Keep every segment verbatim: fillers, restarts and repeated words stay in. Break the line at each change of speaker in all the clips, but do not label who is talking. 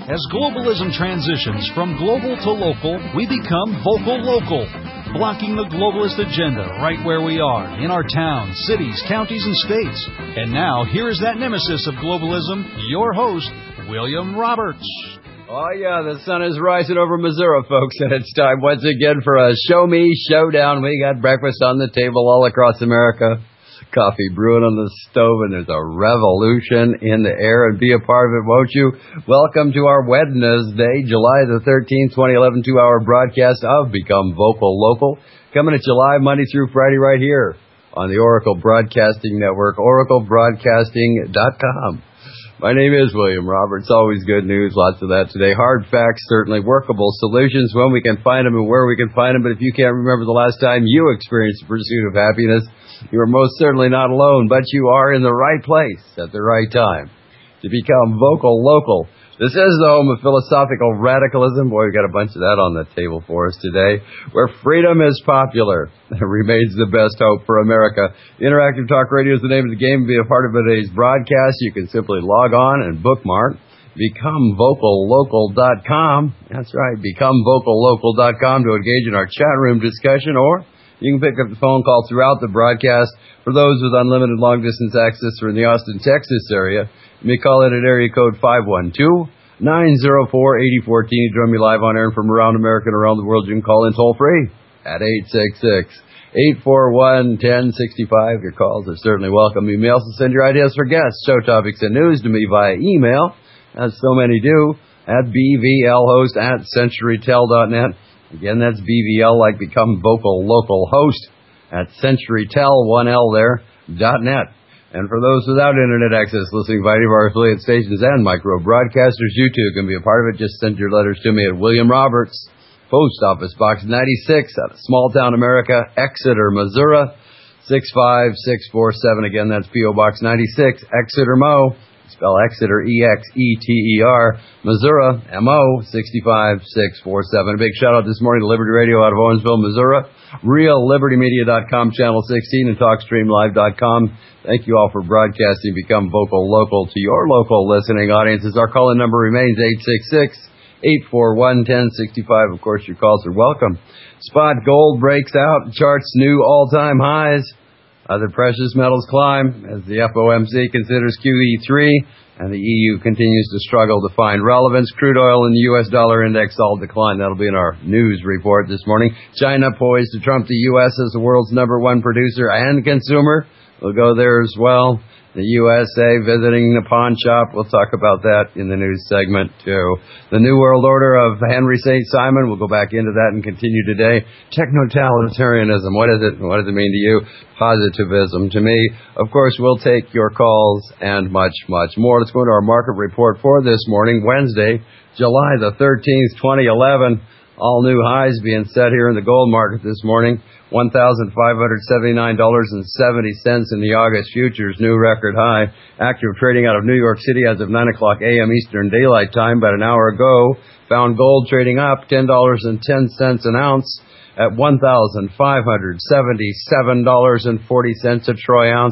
As globalism transitions from global to local, we become vocal local, blocking the globalist agenda right where we are, in our towns, cities, counties, and states. And now, here is that nemesis of globalism, your host, William Roberts.
Oh, yeah, the sun is rising over Missouri, folks, and it's time once again for a Show Me Showdown. We got breakfast on the table all across America, coffee brewing on the stove, and there's a revolution in the air, and be a part of it, won't you? Welcome to our Wednesday, July the thirteenth, twenty eleven, two-hour broadcast of Become Vocal Local, coming at you live Monday through Friday right here on the Oracle Broadcasting Network, oracle broadcasting dot com. My name is William Roberts. Always good news, lots of that today. Hard facts, certainly workable solutions when we can find them and where we can find them. But if you can't remember the last time you experienced the pursuit of happiness, you are most certainly not alone, but you are in the right place at the right time to become vocal local. This is the home of philosophical radicalism. Boy, we've got a bunch of that on the table for us today. Where freedom is popular, it remains the best hope for America. Interactive Talk Radio is the name of the game. Be a part of today's broadcast. You can simply log on and bookmark become vocal local dot com. That's right, become vocal local dot com to engage in our chat room discussion, or you can pick up the phone call throughout the broadcast. For those with unlimited long-distance access or in the Austin, Texas area, you may call it at area code five one two, nine zero four, eight zero one four. You join me live on air, and from around America and around the world, you can call in toll-free at eight six six, eight four one, one zero six five. Your calls are certainly welcome. You may also send your ideas for guests, show topics, and news to me via email, as so many do, at b v l host at century tel dot net. Again, that's B V L, like Become Vocal Local Host, at centurytel, one L there, dot net. And for those without internet access listening via any of our affiliate stations and micro broadcasters, you too can be a part of it. Just send your letters to me at William Roberts, Post Office Box ninety-six, out of Small Town America, Exeter, Missouri, six five six four seven. Again, that's P O Box ninety-six, Exeter, Mo. Spell Exeter, E X E T E R, Missouri, M O, six five six four seven. A big shout-out this morning to Liberty Radio out of Owensville, Missouri, real liberty media dot com, Channel sixteen, and talk stream live dot com. Thank you all for broadcasting Become Vocal Local to your local listening audiences. Our call-in number remains eight six six, eight four one, one zero six five. Of course, your calls are welcome. Spot gold breaks out, charts new all-time highs. Other precious metals climb as the F O M C considers Q E three, and the E U continues to struggle to find relevance. Crude oil and the U S dollar index all decline. That'll be in our news report this morning. China poised to trump the U S as the world's number one producer and consumer. We'll go there as well. The U S A visiting the pawn shop. We'll talk about that in the news segment, too. The New World Order of Henry Saint Simon. We'll go back into that and continue today. Techno-totalitarianism. What is it? What does it mean to you? Positivism to me. Of course, we'll take your calls and much, much more. Let's go into our market report for this morning, Wednesday, July the thirteenth, twenty eleven. All new highs being set here in the gold market this morning. one thousand five hundred seventy-nine dollars and seventy cents in the August futures, new record high. Active trading out of New York City as of nine o'clock a.m. Eastern Daylight Time, about an hour ago. Found gold trading up ten dollars and ten cents an ounce at one thousand five hundred seventy-seven dollars and forty cents a troy ounce.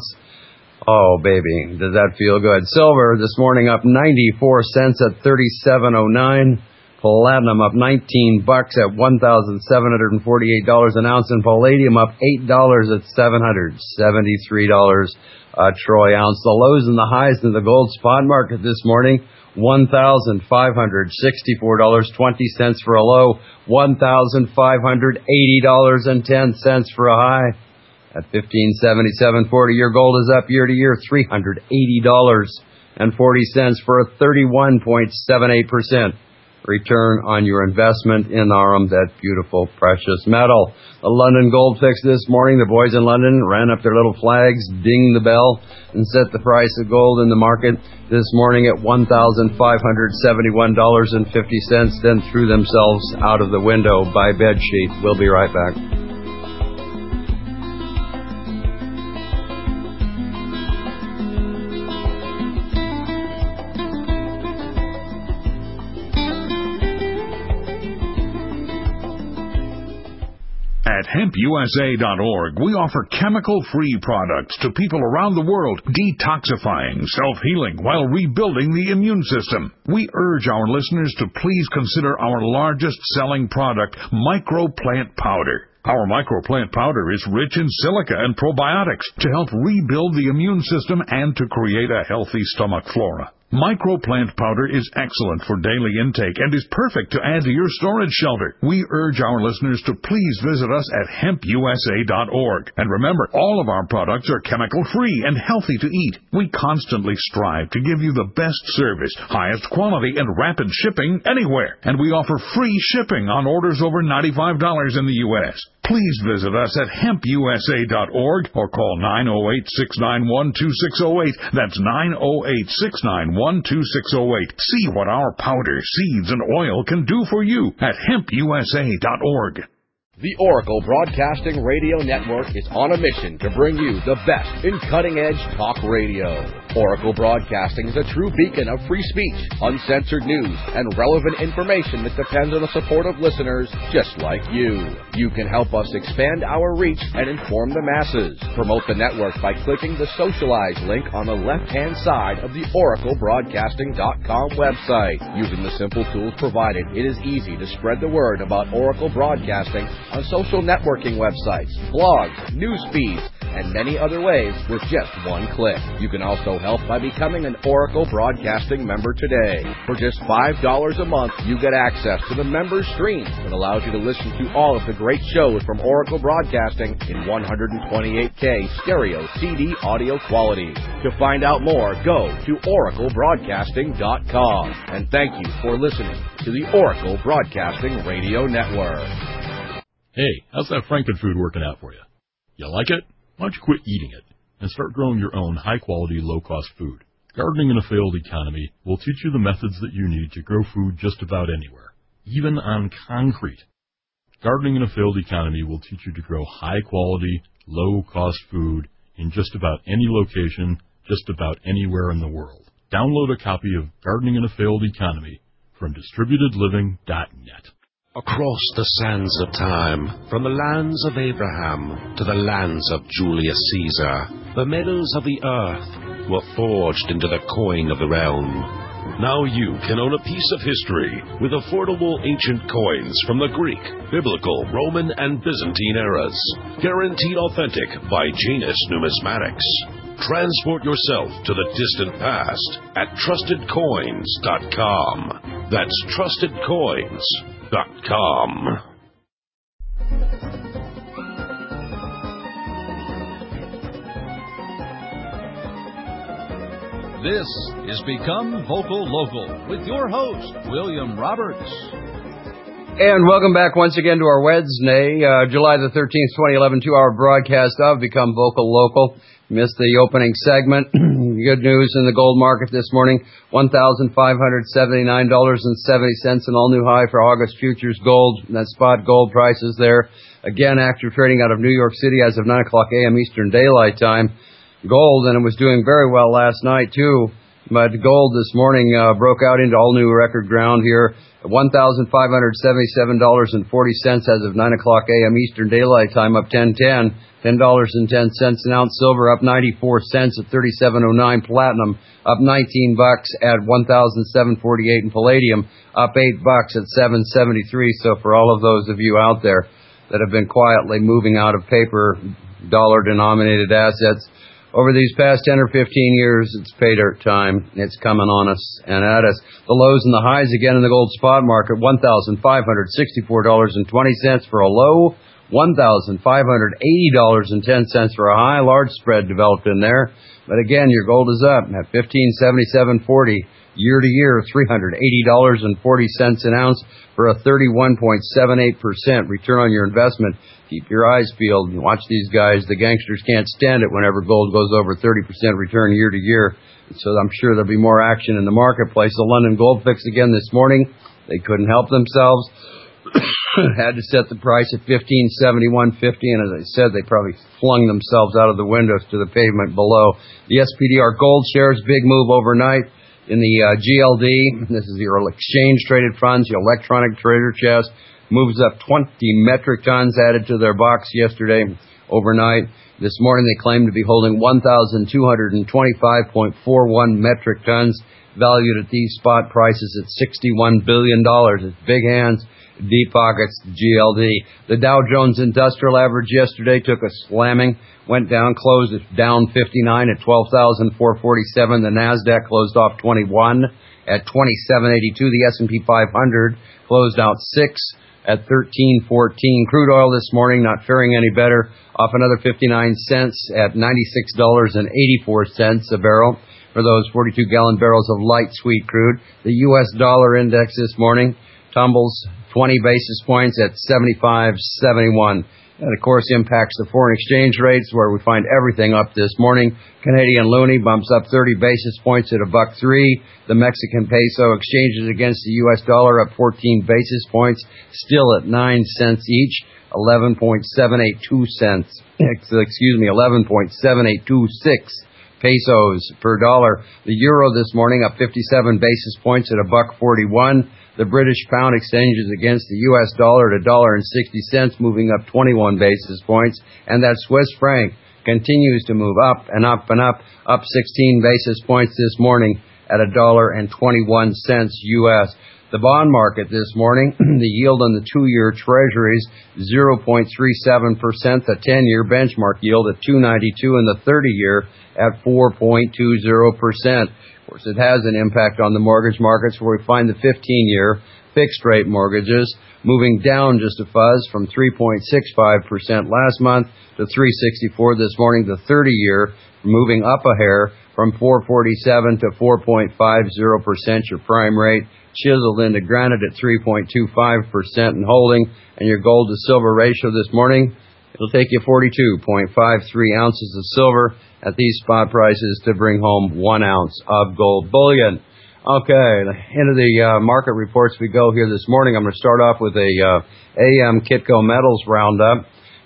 Oh, baby, does that feel good? Silver this morning up ninety-four cents at thirty-seven oh nine. Platinum up nineteen bucks at one thousand seven hundred forty-eight dollars an ounce, and palladium up eight dollars at seven hundred seventy-three dollars a troy ounce. The lows and the highs in the gold spot market this morning, one thousand five hundred sixty-four dollars and twenty cents for a low, one thousand five hundred eighty dollars and ten cents for a high. At fifteen seventy-seven forty, your gold is up year to year, three hundred eighty dollars and forty cents for a thirty-one point seven eight percent. return on your investment in Arum, that beautiful precious metal. The London Gold Fix this morning, the boys in London ran up their little flags, dinged the bell, and set the price of gold in the market this morning at one thousand five hundred seventy-one dollars and fifty cents, then threw themselves out of the window by bedsheet. We'll be right back.
At hemp U S A dot org, we offer chemical-free products to people around the world, detoxifying, self-healing, while rebuilding the immune system. We urge our listeners to please consider our largest-selling product, Microplant Powder. Our Microplant Powder is rich in silica and probiotics to help rebuild the immune system and to create a healthy stomach flora. Microplant Powder is excellent for daily intake and is perfect to add to your storage shelter. We urge our listeners to please visit us at hemp U S A dot org. And remember, all of our products are chemical-free and healthy to eat. We constantly strive to give you the best service, highest quality, and rapid shipping anywhere. And we offer free shipping on orders over ninety-five dollars in the U S Please visit us at hemp U S A dot org or call nine oh eight, six nine one, two six oh eight. That's nine oh eight, six nine one, two six oh eight. See what our powder, seeds, and oil can do for you at hemp U S A dot org.
The Oracle Broadcasting Radio Network is on a mission to bring you the best in cutting-edge talk radio. Oracle Broadcasting is a true beacon of free speech, uncensored news, and relevant information that depends on the support of listeners just like you. You can help us expand our reach and inform the masses. Promote the network by clicking the Socialize link on the left-hand side of the oracle broadcasting dot com website. Using the simple tools provided, it is easy to spread the word about Oracle Broadcasting on social networking websites, blogs, news feeds, and many other ways with just one click. You can also help by becoming an Oracle Broadcasting member today. For just five dollars a month, you get access to the member stream that allows you to listen to all of the great shows from Oracle Broadcasting in one twenty-eight K stereo C D audio quality. To find out more, go to oracle broadcasting dot com. And thank you for listening to the Oracle Broadcasting Radio Network.
Hey, how's that Frankenfood working out for you? You like it? Why don't you quit eating it and start growing your own high-quality, low-cost food? Gardening in a Failed Economy will teach you the methods that you need to grow food just about anywhere, even on concrete. Gardening in a Failed Economy will teach you to grow high-quality, low-cost food in just about any location, just about anywhere in the world. Download a copy of Gardening in a Failed Economy from distributed living dot net.
Across the sands of time, from the lands of Abraham to the lands of Julius Caesar, the metals of the earth were forged into the coin of the realm. Now you can own a piece of history with affordable ancient coins from the Greek, Biblical, Roman, and Byzantine eras. Guaranteed authentic by Janus Numismatics. Transport yourself to the distant past at trusted coins dot com. That's trusted coins dot com.
This is Become Vocal Local with your host, William Roberts.
And welcome back once again to our Wednesday, uh, July the thirteenth, twenty eleven, two-hour broadcast of Become Vocal Local. Missed the opening segment. Good news in the gold market this morning, one thousand five hundred seventy-nine dollars and seventy cents, an all-new high for August futures gold. That spot gold prices there. Again, after trading out of New York City as of nine o'clock a.m. Eastern Daylight Time. Gold, and it was doing very well last night, too. But gold this morning uh, broke out into all-new record ground here at one thousand five hundred seventy-seven dollars and forty cents as of nine o'clock a.m. Eastern Daylight Time, up ten ten. ten dollars and ten cents an ounce. Silver up ninety-four cents at thirty-seven oh nine. Platinum up nineteen bucks at one thousand seven hundred forty-eight. And palladium up eight bucks at seven seventy-three. So for all of those of you out there that have been quietly moving out of paper dollar-denominated assets, over these past ten or fifteen years, it's pay dirt time. It's coming on us and at us. The lows and the highs again in the gold spot market, one thousand five hundred sixty-four dollars and twenty cents for a low, one thousand five hundred eighty dollars and ten cents for a high. Large spread developed in there. But again, your gold is up at fifteen seventy-seven forty. Year to year, three hundred eighty dollars and forty cents an ounce for a thirty-one point seven eight percent return on your investment. Keep your eyes peeled and watch these guys. The gangsters can't stand it whenever gold goes over thirty percent return year to year. So I'm sure there'll be more action in the marketplace. The London Gold Fix again this morning. They couldn't help themselves. Had to set the price at fifteen seventy-one fifty, and as I said, they probably flung themselves out of the windows to the pavement below. The S P D R gold shares, big move overnight. In the uh, G L D, this is your exchange-traded funds, your electronic trader chest, moves up twenty metric tons added to their box yesterday overnight. This morning they claim to be holding one thousand two hundred twenty-five point four one metric tons, valued at these spot prices at sixty-one billion dollars. It's big hands, deep pockets, G L D. The Dow Jones Industrial Average yesterday took a slamming, went down, closed at down fifty-nine at twelve thousand four hundred forty-seven. The NASDAQ closed off twenty-one at twenty-seven eighty-two. The S and P five hundred closed out six at thirteen fourteen. Crude oil this morning not faring any better, off another fifty-nine cents at ninety-six dollars and eighty-four cents a barrel for those forty-two gallon barrels of light sweet crude. The U S dollar index this morning tumbles twenty basis points at seventy-five seventy-one. That, of course, impacts the foreign exchange rates, where we find everything up this morning. Canadian loonie bumps up thirty basis points at a buck three. The Mexican peso exchanges against the U S dollar up fourteen basis points, still at nine cents each, eleven point seven eight two cents. Excuse me, eleven point seven eight two six pesos per dollar. The euro this morning up fifty-seven basis points at a buck forty-one. The British pound exchanges against the U S dollar at a dollar and sixty cents, moving up twenty-one basis points. And that Swiss franc continues to move up and up and up, up sixteen basis points this morning at a dollar and twenty-one cents U S. The bond market this morning, the yield on the two-year treasuries, zero point three seven percent. The ten-year benchmark yield at two ninety-two, and the thirty-year at four point two zero percent. Of course, it has an impact on the mortgage markets, where we find the fifteen-year fixed-rate mortgages moving down just a fuzz from three point six five percent last month to three sixty-four this morning. The thirty-year moving up a hair from four forty-seven to four point five zero percent. Your prime rate chiseled into granite at three point two five percent and holding. And your gold to silver ratio this morning, it'll take you forty-two point five three ounces of silver at these spot prices to bring home one ounce of gold bullion. Okay, into the uh, market reports we go here this morning. I'm going to start off with a uh, A M Kitco Metals roundup.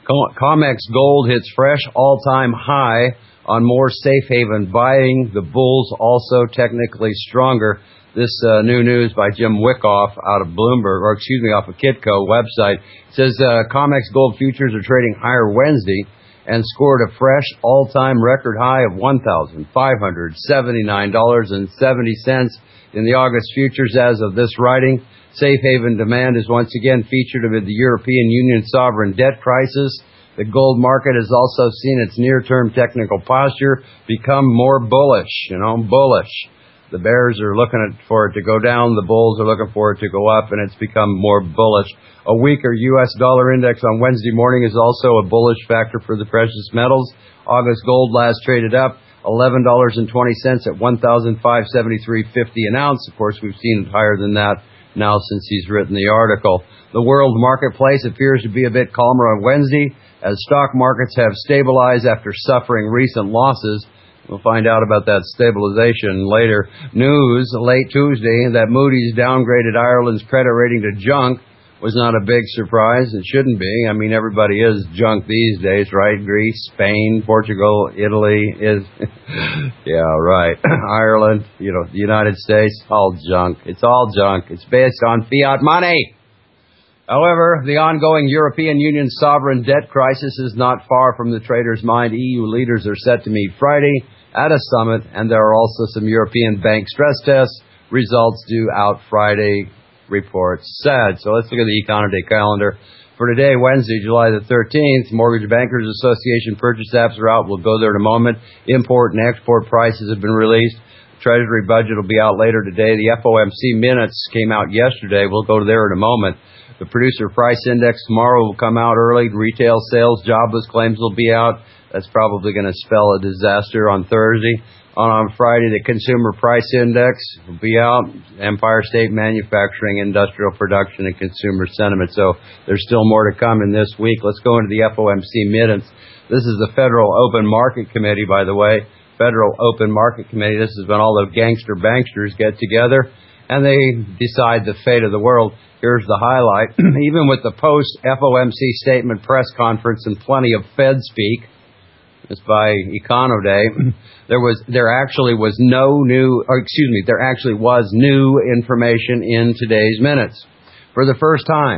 COMEX Gold hits fresh all-time high on more safe haven buying. The bulls also technically stronger. This uh, new news by Jim Wyckoff out of Bloomberg, or excuse me, off of Kitco website. It says uh, COMEX Gold futures are trading higher Wednesday and scored a fresh all-time record high of one thousand five hundred seventy-nine dollars and seventy cents in the August futures as of this writing. Safe haven demand is once again featured amid the European Union sovereign debt crisis. The gold market has also seen its near-term technical posture become more bullish, you know, bullish. The bears are looking for it to go down, the bulls are looking for it to go up, and it's become more bullish. A weaker U S dollar index on Wednesday morning is also a bullish factor for the precious metals. August gold last traded up eleven dollars and twenty cents at one thousand five hundred seventy-three dollars and fifty cents an ounce. Of course, we've seen it higher than that now since he's written the article. The world marketplace appears to be a bit calmer on Wednesday as stock markets have stabilized after suffering recent losses. We'll find out about that stabilization later. News late Tuesday that Moody's downgraded Ireland's credit rating to junk was not a big surprise. It shouldn't be. I mean, everybody is junk these days, right? Greece, Spain, Portugal, Italy is, yeah, right. Ireland, you know, the United States, all junk. It's all junk. It's based on fiat money. However, the ongoing European Union sovereign debt crisis is not far from the traders' mind. E U leaders are set to meet Friday at a summit, and there are also some European bank stress tests results due out Friday, reports said. So let's look at the economy calendar. For today, Wednesday, July the thirteenth, Mortgage Bankers Association purchase apps are out. We'll go there in a moment. Import and export prices have been released. Treasury budget will be out later today. The F O M C minutes came out yesterday. We'll go there in a moment. The Producer Price Index tomorrow will come out early. Retail sales, jobless claims will be out. That's probably going to spell a disaster on Thursday. On Friday, the Consumer Price Index will be out. Empire State Manufacturing, Industrial Production, and Consumer Sentiment. So there's still more to come in this week. Let's go into the F O M C minutes. This is the Federal Open Market Committee, by the way. Federal Open Market Committee. This is when all the gangster banksters get together and they decide the fate of the world. Here's the highlight. Even with the post-F O M C statement press conference and plenty of Fed speak, it's by Econoday, there was, there actually was no new, or excuse me, there actually was new information in today's minutes. For the first time,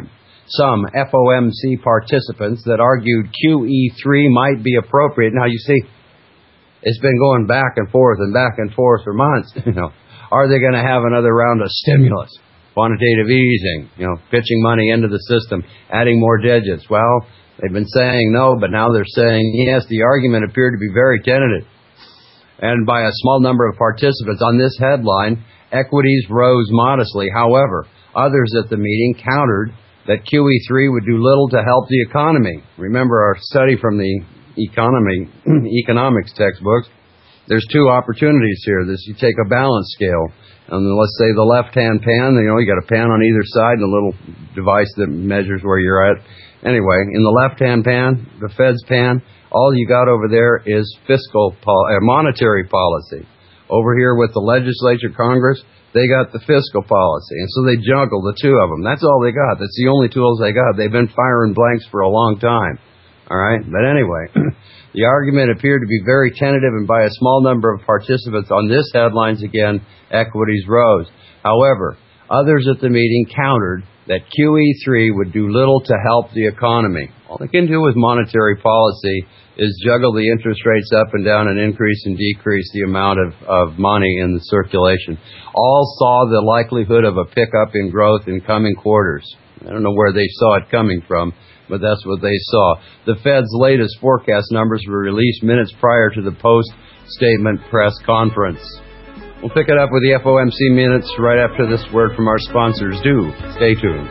some F O M C participants that argued Q E three might be appropriate. Now, you see, it's been going back and forth and back and forth for months. You know, are they going to have another round of stimulus, quantitative easing, you know, pitching money into the system, adding more digits? Well, they've been saying no, but now they're saying yes. The argument appeared to be very tentative. And by a small number of participants on this headline, equities rose modestly. However, others at the meeting countered that Q E three would do little to help the economy. Remember our study from the economy economics textbooks. There's two opportunities here. This, you take a balance scale, and let's say the left-hand pan, you know, you got a pan on either side and a little device that measures where you're at. Anyway, in the left-hand pan, the Fed's pan, all you got over there is fiscal, pol- uh, monetary policy. Over here with the legislature, Congress, they got the fiscal policy. And so they juggle the two of them. That's all they got. That's the only tools they got. They've been firing blanks for a long time. All right? But anyway, the argument appeared to be very tentative, and by a small number of participants on this headlines, again, equities rose. However, others at the meeting countered that Q E three would do little to help the economy. All they can do with monetary policy is juggle the interest rates up and down and increase and decrease the amount of, of money in the circulation. All saw the likelihood of a pickup in growth in coming quarters. I don't know where they saw it coming from, but that's what they saw. The Fed's latest forecast numbers were released minutes prior to the post-statement press conference. We'll pick it up with the F O M C Minutes right after this word from our sponsors. Do stay tuned.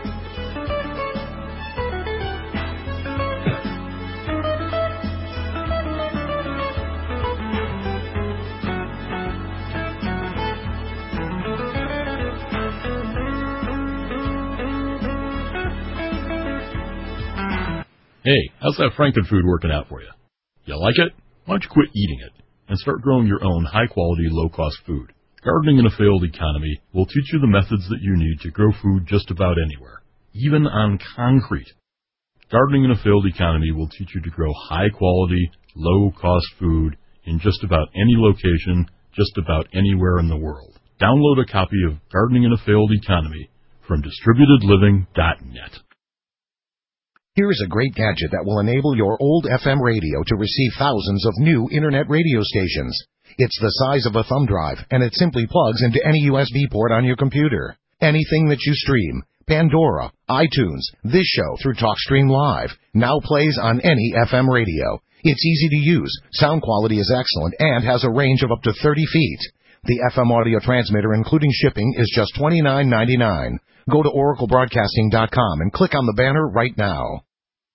Hey, how's that Frankenfood working out for you? You like it? Why don't you quit eating it and start growing your own high-quality, low-cost food? Gardening in a Failed Economy will teach you the methods that you need to grow food just about anywhere, even on concrete. Gardening in a Failed Economy will teach you to grow high-quality, low-cost food in just about any location, just about anywhere in the world. Download a copy of Gardening in a Failed Economy from distributed living dot net.
Here's a great gadget that will enable your old F M radio to receive thousands of new Internet radio stations. It's the size of a thumb drive, and it simply plugs into any U S B port on your computer. Anything that you stream, Pandora, iTunes, this show through TalkStream Live, now plays on any F M radio. It's easy to use, sound quality is excellent, and has a range of up to thirty feet. The F M audio transmitter, including shipping, is just twenty-nine ninety-nine. Go to Oracle Broadcasting dot com and click on the banner right now.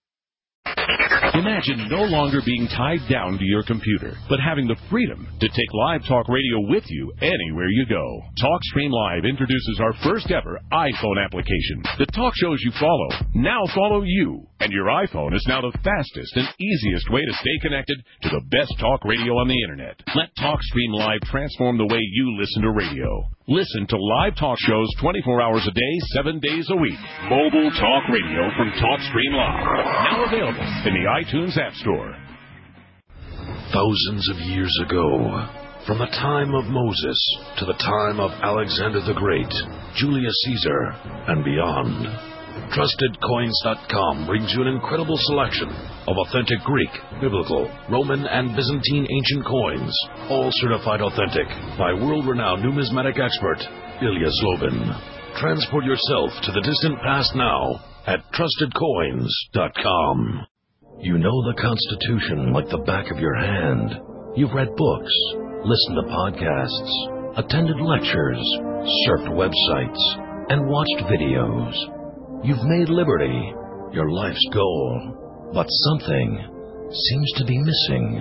Imagine no longer being tied down to your computer, but having the freedom to take Live Talk Radio with you anywhere you go. TalkStream Live introduces our first ever iPhone application. The talk shows you follow now follow you, and your iPhone is now the fastest and easiest way to stay connected to the best talk radio on the Internet. Let TalkStream Live transform the way you listen to radio. Listen to live talk shows twenty-four hours a day, seven days a week. Mobile talk radio from TalkStream Live. Now available in the iTunes App Store.
Thousands of years ago, from the time of Moses to the time of Alexander the Great, Julius Caesar, and beyond, Trusted Coins dot com brings you an incredible selection of authentic Greek, Biblical, Roman, and Byzantine ancient coins, all certified authentic by world-renowned numismatic expert Ilya Slobin. Transport yourself to the distant past now at Trusted Coins dot com. You know the Constitution like the back of your hand. You've read books, listened to podcasts, attended lectures, surfed websites, and watched videos. You've made liberty your life's goal, but something seems to be missing.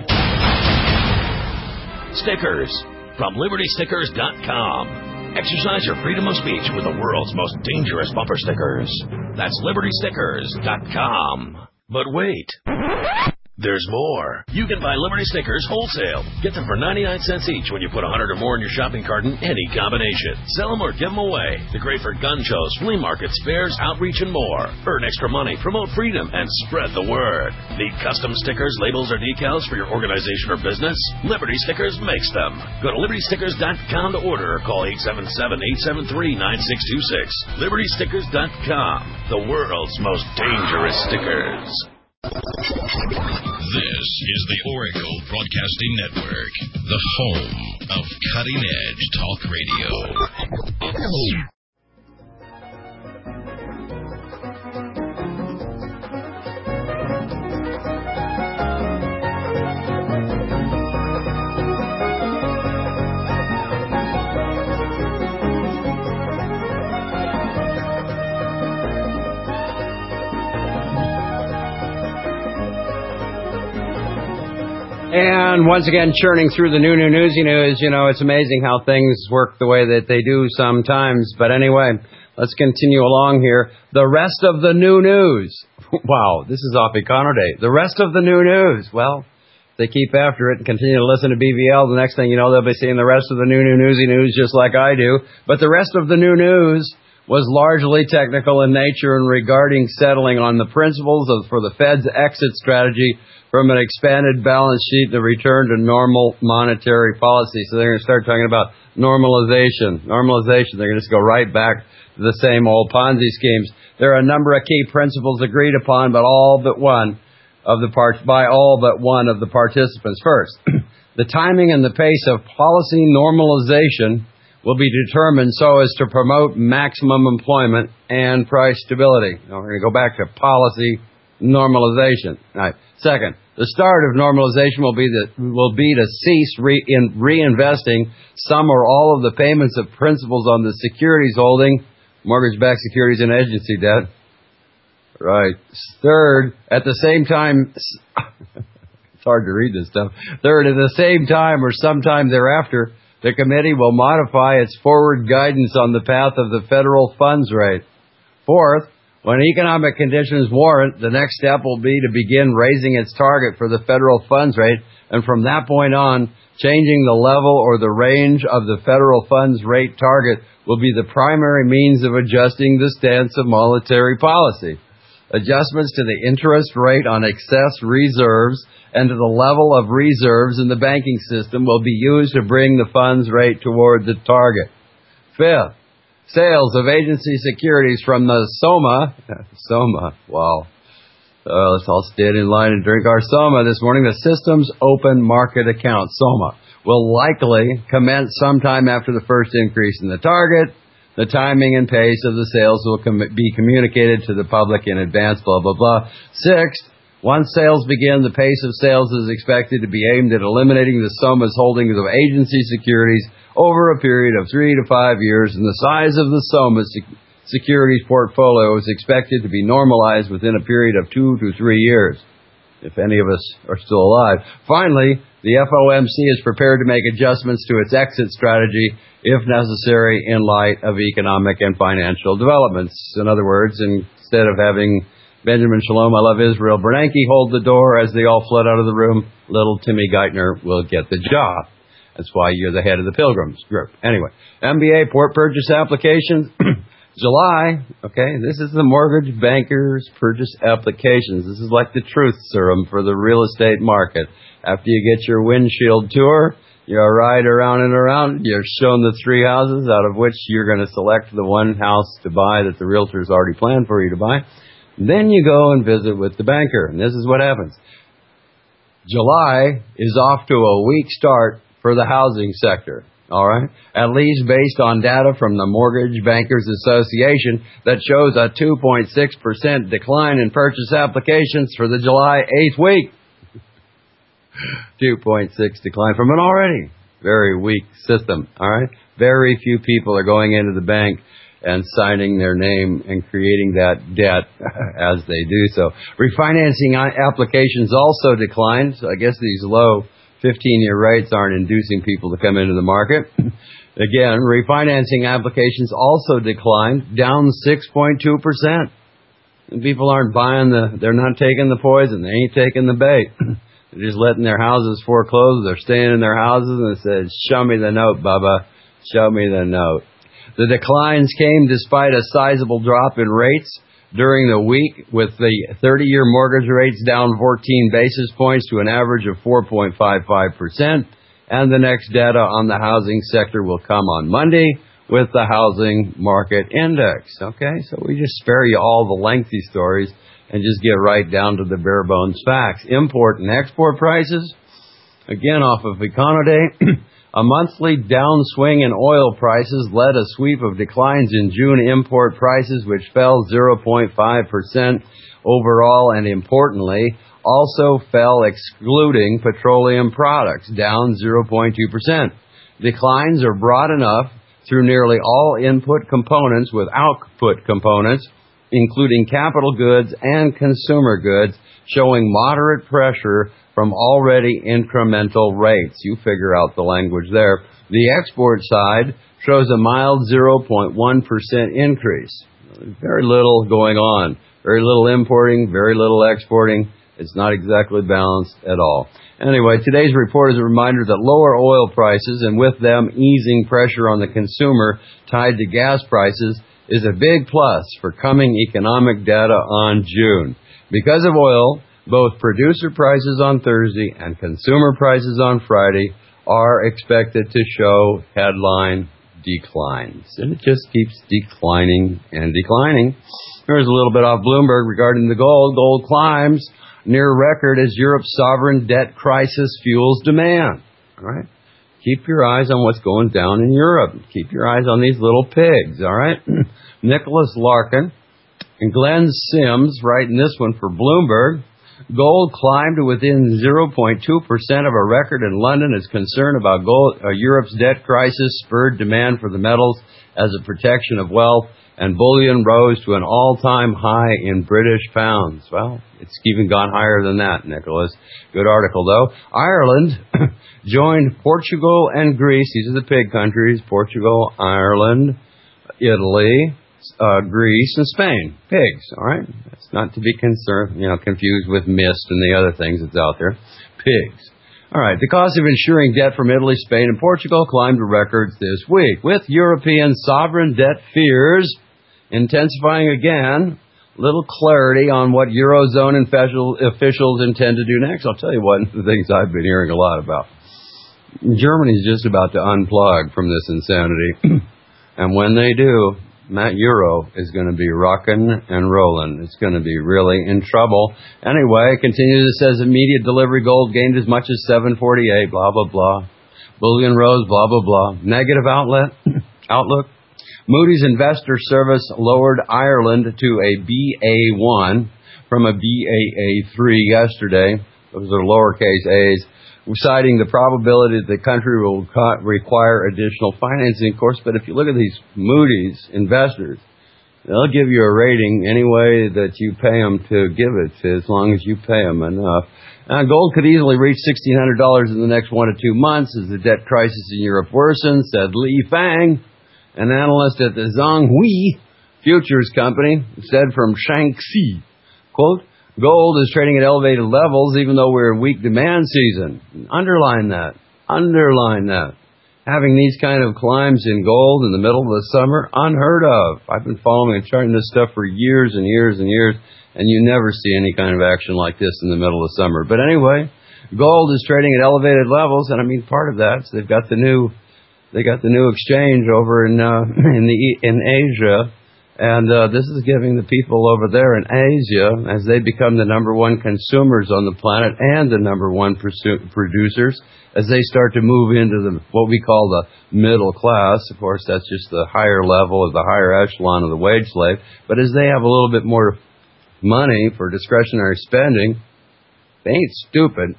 Stickers from Liberty Stickers dot com. Exercise your freedom of speech with the world's most dangerous bumper stickers. That's Liberty Stickers dot com. But wait, There's more. You can buy Liberty stickers wholesale. Get them for ninety-nine cents each when you put one hundred or more in your shopping cart in any combination. Sell them or give them away. They're great for gun shows, flea markets, fairs, outreach, and more. Earn extra money, promote freedom, and spread the word. Need custom stickers, labels, or decals for your organization or business? Liberty Stickers makes them. Go to liberty stickers dot com to order or call eight seven seven, eight seven three, nine six two six. liberty stickers dot com. The world's most dangerous stickers.
This is the Oracle Broadcasting Network, the home of cutting-edge talk radio.
And once again, churning through the new, new newsy news, you know, it's amazing how things work the way that they do sometimes. But anyway, let's continue along here. The rest of the new news. Wow, this is off Econo Day. The rest of the new news. Well, if they keep after it and continue to listen to B V L, the next thing you know, they'll be seeing the rest of the new, new newsy news just like I do. But the rest of the new news was largely technical in nature and regarding settling on the principles of, for the Fed's exit strategy from an expanded balance sheet to return to normal monetary policy. So they're going to start talking about normalization. Normalization. They're going to just go right back to the same old Ponzi schemes. There are a number of key principles agreed upon, but all but one of the part by all but one of the participants. First, the timing and the pace of policy normalization will be determined so as to promote maximum employment and price stability. Now we're going to go back to policy normalization. All right. Second, the start of normalization will be the, will be to cease re, in reinvesting some or all of the payments of principals on the securities holding, mortgage-backed securities and agency debt. Right. Third, at the same time, it's hard to read this stuff. Third, at the same time or sometime thereafter, the committee will modify its forward guidance on the path of the federal funds rate. Fourth, when economic conditions warrant, the next step will be to begin raising its target for the federal funds rate, and from that point on, changing the level or the range of the federal funds rate target will be the primary means of adjusting the stance of monetary policy. Adjustments to the interest rate on excess reserves and to the level of reserves in the banking system will be used to bring the funds rate toward the target. Fifth, sales of agency securities from the SOMA, SOMA, wow. Uh, let's all stand in line and drink our SOMA this morning. The Systems Open Market Account, SOMA, will likely commence sometime after the first increase in the target. The timing and pace of the sales will com- be communicated to the public in advance, blah, blah, blah. Sixth, once sales begin, the pace of sales is expected to be aimed at eliminating the SOMA's holdings of agency securities over a period of three to five years, and the size of the SOMA sec- securities portfolio is expected to be normalized within a period of two to three years, if any of us are still alive. Finally, the F O M C is prepared to make adjustments to its exit strategy if necessary in light of economic and financial developments. In other words, instead of having Benjamin Shalom, I love Israel, Bernanke hold the door as they all fled out of the room, little Timmy Geithner will get the job. That's why you're the head of the Pilgrims group. Anyway, M B A port purchase applications, July. Okay, this is the mortgage bankers purchase applications. This is like the truth serum for the real estate market. After you get your windshield tour, you ride around and around, you're shown the three houses, out of which you're going to select the one house to buy that the realtor's already planned for you to buy. Then you go and visit with the banker, and this is what happens. July is off to a weak start for the housing sector, all right? At least based on data from the Mortgage Bankers Association that shows a two point six percent decline in purchase applications for the July eighth week. two point six decline from an already very weak system, all right? Very few people are going into the bank and signing their name and creating that debt as they do so. Refinancing applications also declined. So I guess these low fifteen-year rates aren't inducing people to come into the market. Again, refinancing applications also declined, down six point two percent. And people aren't buying the, they're not taking the poison. They ain't taking the bait. They're just letting their houses foreclose. They're staying in their houses and it says, show me the note, Bubba. Show me the note. The declines came despite a sizable drop in rates during the week, with the thirty-year mortgage rates down fourteen basis points to an average of four point five five percent. And the next data on the housing sector will come on Monday with the housing market index. Okay, so we just spare you all the lengthy stories and just get right down to the bare bones facts. Import and export prices, again off of Econoday. A monthly downswing in oil prices led a sweep of declines in June import prices, which fell zero point five percent overall, and importantly, also fell excluding petroleum products, down zero point two percent. Declines are broad enough through nearly all input components with output components, including capital goods and consumer goods, showing moderate pressure from already incremental rates. You figure out the language there. The export side shows a mild zero point one percent increase. Very little going on. Very little importing, very little exporting. It's not exactly balanced at all. Anyway, today's report is a reminder that lower oil prices, and with them easing pressure on the consumer tied to gas prices, is a big plus for coming economic data on June. Because of oil, both producer prices on Thursday and consumer prices on Friday are expected to show headline declines. And it just keeps declining and declining. Here's a little bit off Bloomberg regarding the gold. Gold climbs near record as Europe's sovereign debt crisis fuels demand. All right? Keep your eyes on what's going down in Europe. Keep your eyes on these little pigs, all right? Nicholas Larkin and Glenn Sims writing this one for Bloomberg. Gold climbed to within zero point two percent of a record in London as concern about gold, uh, Europe's debt crisis spurred demand for the metals as a protection of wealth, and bullion rose to an all-time high in British pounds. Well, it's even gone higher than that, Nicholas. Good article, though. Ireland joined Portugal and Greece. These are the pig countries. Portugal, Ireland, Italy, uh, Greece, and Spain. Pigs, all right? That's not to be concerned, you know, confused with mist and the other things that's out there. Pigs. All right, the cost of insuring debt from Italy, Spain, and Portugal climbed to records this week, with European sovereign debt fears intensifying again. Little clarity on what Eurozone and officials intend to do next. I'll tell you one of the things I've been hearing a lot about. Germany's just about to unplug from this insanity. And when they do, that euro is going to be rocking and rolling. It's going to be really in trouble. Anyway, it continues. It says immediate delivery gold gained as much as seven forty-eight, blah, blah, blah. Bullion rose, blah, blah, blah. Negative outlet, outlook. Moody's Investor Service lowered Ireland to a B A one from a B A A three yesterday. Those are lowercase a's, citing the probability that the country will require additional financing, of course. But if you look at these Moody's investors, they'll give you a rating any way that you pay them to give it to, as long as you pay them enough. Now, gold could easily reach sixteen hundred dollars in the next one to two months as the debt crisis in Europe worsens, said Li Fang, an analyst at the Zhonghui Futures Company, said from Shanxi, quote, gold is trading at elevated levels even though we're in weak demand season. Underline that. Underline that. Having these kind of climbs in gold in the middle of the summer, unheard of. I've been following and charting this stuff for years and years and years, and you never see any kind of action like this in the middle of summer. But anyway, gold is trading at elevated levels, and I mean part of that is they've got the new they got the new exchange over in uh, in the in Asia. And uh, this is giving the people over there in Asia, as they become the number one consumers on the planet and the number one pursu- producers, as they start to move into the what we call the middle class. Of course, that's just the higher level of the higher echelon of the wage slave. But as they have a little bit more money for discretionary spending, they ain't stupid.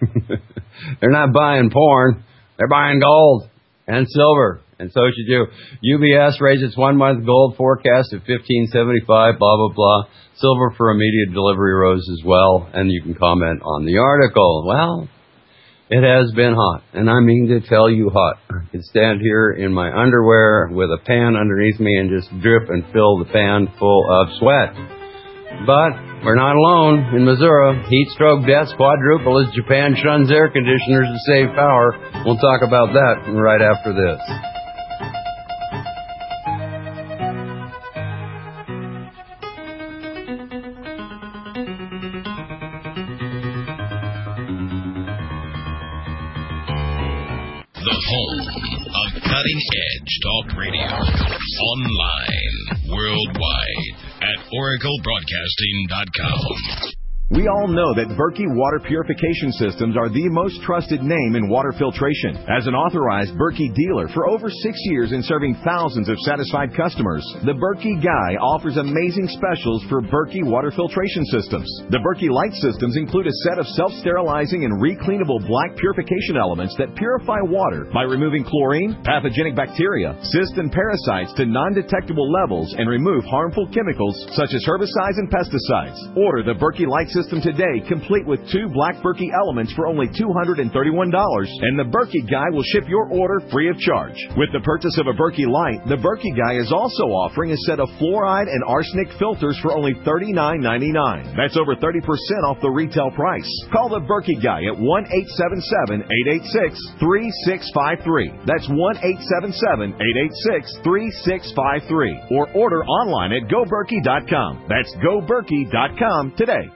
They're not buying porn. They're buying gold and silver. And so should you. U B S raised its one-month gold forecast at fifteen seventy-five, blah, blah, blah. Silver for immediate delivery rose as well, and you can comment on the article. Well, it has been hot, and I mean to tell you hot. I can stand here in my underwear with a pan underneath me and just drip and fill the pan full of sweat. But we're not alone in Missouri. Heat stroke deaths quadruple as Japan shuns air conditioners to save power. We'll talk about that right after this.
The home of Cutting Edge Talk Radio. Online, worldwide, at Oracle Broadcasting dot com.
We all know that Berkey Water Purification Systems are the most trusted name in water filtration. As an authorized Berkey dealer for over six years and serving thousands of satisfied customers, the Berkey Guy offers amazing specials for Berkey Water Filtration Systems. The Berkey Light Systems include a set of self-sterilizing and recleanable black purification elements that purify water by removing chlorine, pathogenic bacteria, cysts, and parasites to non-detectable levels and remove harmful chemicals such as herbicides and pesticides. Order the Berkey Light System today, complete with two black Berkey elements for only two hundred thirty-one dollars, and the Berkey Guy will ship your order free of charge. With the purchase of a Berkey Light, the Berkey Guy is also offering a set of fluoride and arsenic filters for only thirty-nine ninety-nine. That's over thirty percent off the retail price. Call the Berkey Guy at one eight seven seven, eight eight six, three six five three. That's one eight seven seven, eight eight six, three six five three. Or order online at go berkey dot com. That's go berkey dot com today.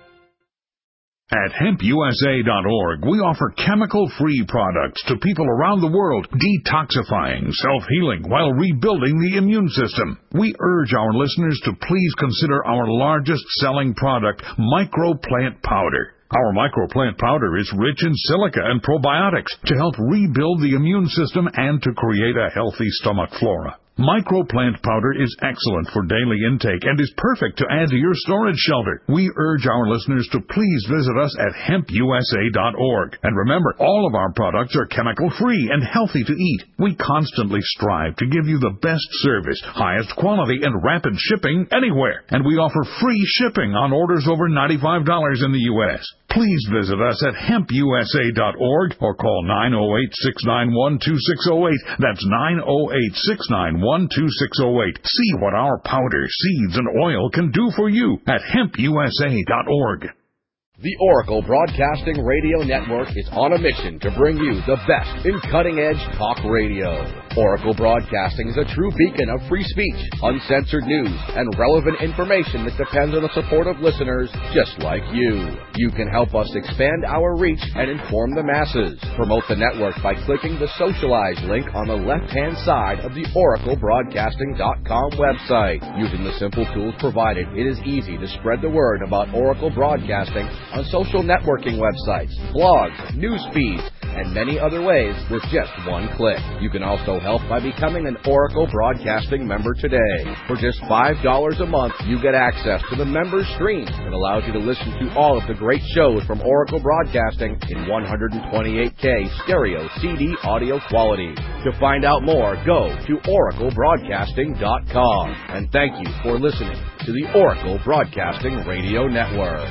At hemp U S A dot org, we offer chemical-free products to people around the world, detoxifying, self-healing, while rebuilding the immune system. We urge our listeners to please consider our largest-selling product, Microplant Powder. Our Microplant Powder is rich in silica and probiotics to help rebuild the immune system and to create a healthy stomach flora. Microplant Powder is excellent for daily intake and is perfect to add to your storage shelter. We urge our listeners to please visit us at hemp U S A dot org. And remember, all of our products are chemical-free and healthy to eat. We constantly strive to give you the best service, highest quality, and rapid shipping anywhere. And we offer free shipping on orders over ninety-five dollars in the U S Please visit us at hemp U S A dot org or call nine oh eight, six nine one, two six oh eight. That's nine oh eight, six nine one, two six oh eight. See what our powder, seeds, and oil can do for you at hemp U S A dot org.
The Oracle Broadcasting Radio Network is on a mission to bring you the best in cutting-edge talk radio. Oracle Broadcasting is a true beacon of free speech, uncensored news, and relevant information that depends on the support of listeners just like you. You can help us expand our reach and inform the masses. Promote the network by clicking the Socialize link on the left-hand side of the Oracle Broadcasting dot com website. Using the simple tools provided, it is easy to spread the word about Oracle Broadcasting on social networking websites, blogs, news feeds, and many other ways with just one click. You can also help by becoming an Oracle Broadcasting member today. For just five dollars a month, you get access to the member stream that allows you to listen to all of the great shows from Oracle Broadcasting in one twenty-eight K stereo C D audio quality. To find out more, go to Oracle Broadcasting dot com. And thank you for listening to the Oracle Broadcasting Radio Network.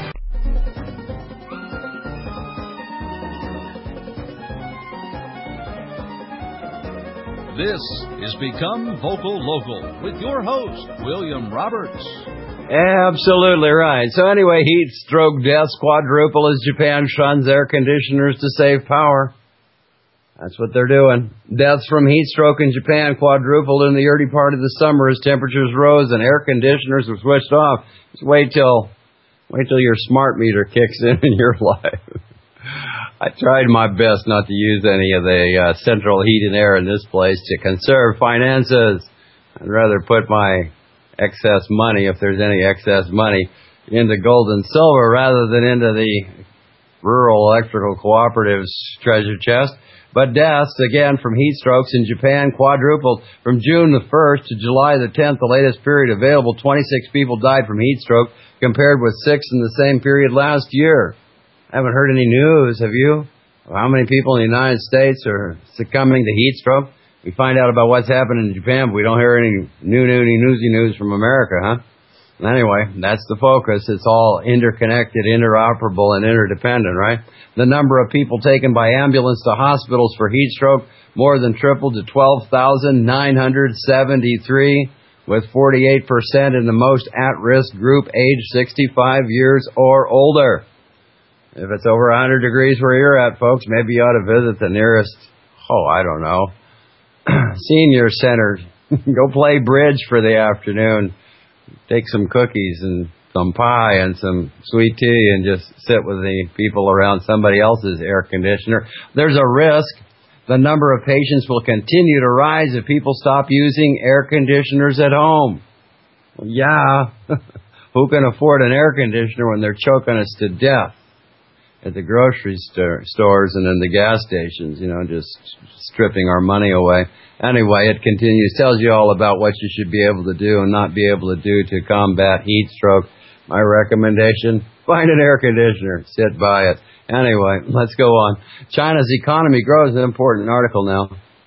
This is Become Vocal Local with your host, William Roberts.
Absolutely right. So anyway, heat stroke deaths quadruple as Japan shuns air conditioners to save power. That's what they're doing. Deaths from heat stroke in Japan quadrupled in the early part of the summer as temperatures rose and air conditioners were switched off. Just wait till, wait till your smart meter kicks in in your life. I tried my best not to use any of the uh, central heat and air in this place to conserve finances. I'd rather put my excess money, if there's any excess money, into gold and silver rather than into the rural electrical cooperatives treasure chest. But deaths, again, from heat strokes in Japan quadrupled from June the first to July the tenth, the latest period available. twenty-six people died from heat stroke, compared with six in the same period last year. I haven't heard any news, have you? How many people in the United States are succumbing to heat stroke? We find out about what's happening in Japan, but we don't hear any new, newty, newsy news from America, huh? Anyway, that's the focus. It's all interconnected, interoperable, and interdependent, right? The number of people taken by ambulance to hospitals for heat stroke more than tripled to twelve thousand nine hundred seventy-three. with forty-eight percent in the most at-risk group, age sixty-five years or older. If it's over one hundred degrees where you're at, folks, maybe you ought to visit the nearest, oh, I don't know, senior center. Go play bridge for the afternoon. Take some cookies and some pie and some sweet tea and just sit with the people around somebody else's air conditioner. There's a risk. The number of patients will continue to rise if people stop using air conditioners at home. Well, yeah, who can afford an air conditioner when they're choking us to death at the grocery store, stores and in the gas stations, you know, just stripping our money away. Anyway, it continues, tells you all about what you should be able to do and not be able to do to combat heat stroke. My recommendation, find an air conditioner, sit by it. Anyway, let's go on. China's economy grows, an important article now.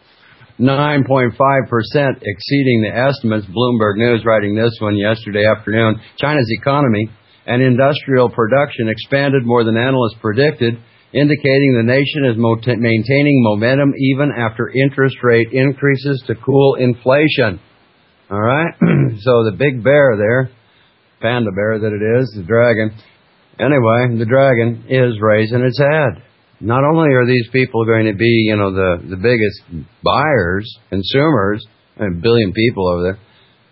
nine point five percent exceeding the estimates. Bloomberg News writing this one yesterday afternoon. China's economy and industrial production expanded more than analysts predicted, indicating the nation is mo- maintaining momentum even after interest rate increases to cool inflation. All right? So the big bear there, panda bear that it is, the dragon. Anyway, the dragon is raising its head. Not only are these people going to be, you know, the, the biggest buyers, consumers, a billion people over there,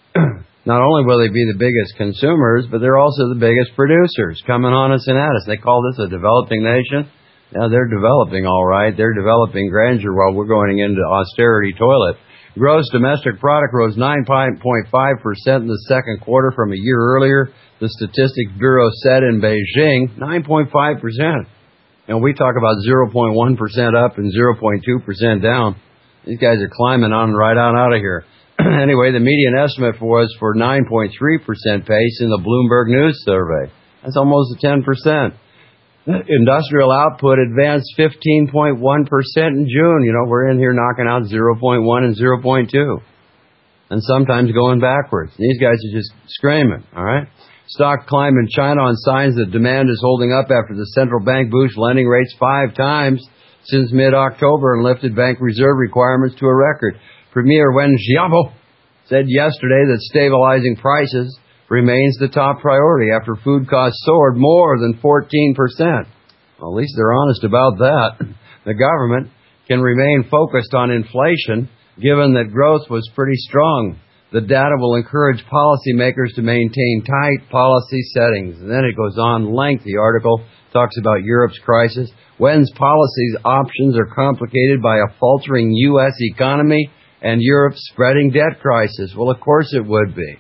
not only will they be the biggest consumers, but they're also the biggest producers coming on us and at us. They call this a developing nation. Now, they're developing all right. They're developing grandeur while we're going into austerity toilet. Gross domestic product rose nine point five percent in the second quarter from a year earlier. The Statistics Bureau said in Beijing, nine point five percent. And we talk about zero point one percent up and zero point two percent down. These guys are climbing on right on out of here. Anyway, the median estimate was for nine point three percent pace in the Bloomberg News survey. That's almost a ten percent. Industrial output advanced fifteen point one percent in June. You know, we're in here knocking out zero point one and zero point two. And sometimes going backwards. These guys are just screaming, all right? Stock climb in China on signs that demand is holding up after the central bank boosted lending rates five times since mid-October and lifted bank reserve requirements to a record. Premier Wen Jiabo said yesterday that stabilizing prices remains the top priority after food costs soared more than fourteen percent. Well, at least they're honest about that. The government can remain focused on inflation given that growth was pretty strong. The data will encourage policymakers to maintain tight policy settings. And then it goes on lengthy article, talks about Europe's crisis. Wen's policies options are complicated by a faltering U S economy and Europe's spreading debt crisis. Well, of course it would be.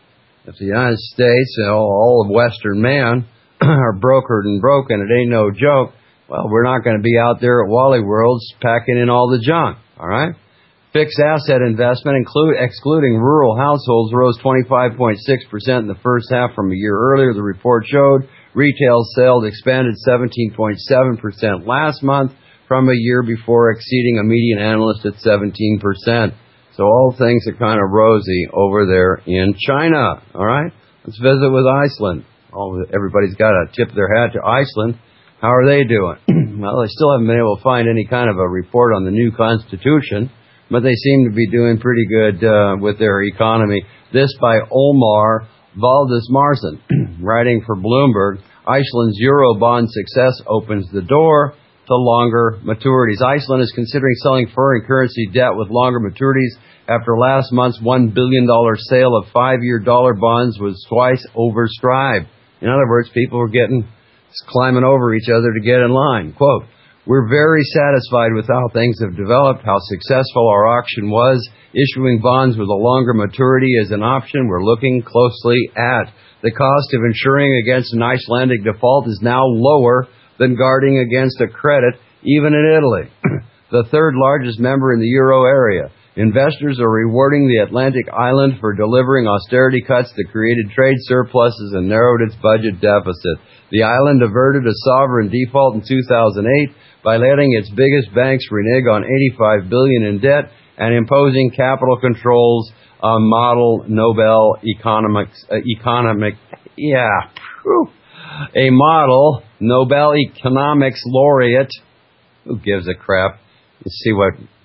If the United States and all, all of Western man are brokered and broken, it ain't no joke, well, we're not going to be out there at Wally Worlds packing in all the junk, all right? Fixed asset investment, include, excluding rural households, rose twenty-five point six percent in the first half from a year earlier, the report showed. Retail sales expanded seventeen point seven percent last month from a year before, exceeding a median analyst at seventeen percent. So all things are kind of rosy over there in China, all right? Let's visit with Iceland. Oh, everybody's got to tip their hat to Iceland. How are they doing? Well, they still haven't been able to find any kind of a report on the new constitution, but they seem to be doing pretty good uh, with their economy. This by Olmar Valdismarsson, writing for Bloomberg. Iceland's Eurobond success opens the door to longer maturities. Iceland is considering selling foreign currency debt with longer maturities after last month's one billion dollars sale of five-year dollar bonds was twice oversubscribed. In other words, people were getting climbing over each other to get in line. Quote, "We're very satisfied with how things have developed, how successful our auction was. Issuing bonds with a longer maturity is an option we're looking closely at. The cost of insuring against an Icelandic default is now lower than guarding against a credit, even in Italy, the third largest member in the euro area. Investors are rewarding the Atlantic island for delivering austerity cuts that created trade surpluses and narrowed its budget deficit. The island averted a sovereign default in two thousand eight by letting its biggest banks renege on eighty-five billion dollars in debt and imposing capital controls on model Nobel economics, uh, economic, yeah, whew, a model Nobel economics laureate. Who gives a crap? You see what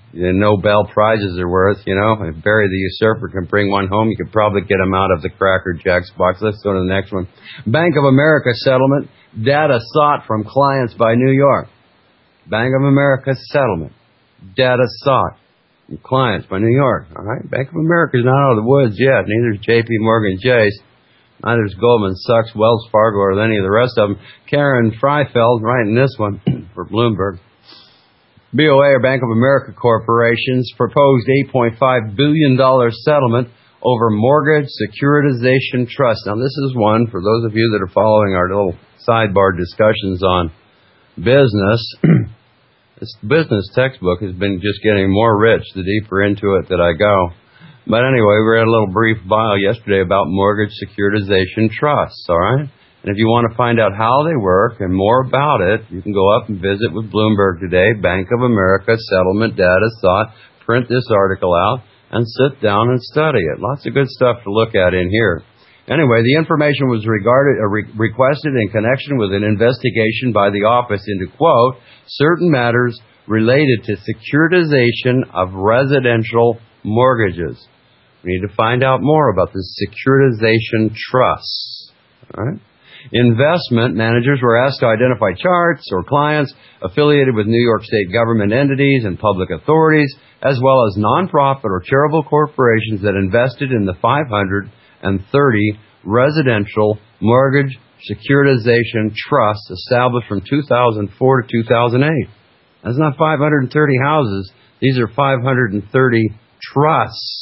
the Nobel Prizes are worth, you know. If Barry the Usurper can bring one home, you could probably get him out of the Cracker Jacks box. Let's go to the next one. Bank of America settlement. Data sought from clients by New York. Bank of America settlement. Data sought from clients by New York. All right. Bank of America is not out of the woods yet. Neither is J P Morgan Chase. Neither is Goldman Sachs, Wells Fargo, or any of the rest of them. Karen Freifeld writing this one for Bloomberg. B O A, or Bank of America Corporation's proposed eight point five billion dollars settlement over mortgage securitization trust. Now, this is one, for those of you that are following our little sidebar discussions on business, this business textbook has been just getting more rich the deeper into it that I go. But anyway, we had a little brief bio yesterday about mortgage securitization trusts, all right? And if you want to find out how they work and more about it, you can go up and visit with Bloomberg today, Bank of America Settlement Data Sought, print this article out, and sit down and study it. Lots of good stuff to look at in here. Anyway, the information was regarded, uh, re- requested in connection with an investigation by the office into, quote, certain matters related to securitization of residential mortgages. We need to find out more about the securitization trusts. All right? Investment managers were asked to identify charts or clients affiliated with New York State government entities and public authorities, as well as nonprofit or charitable corporations that invested in the five hundred thirty residential mortgage securitization trusts established from two thousand four to two thousand eight. That's not five hundred thirty houses. These are five hundred thirty trusts.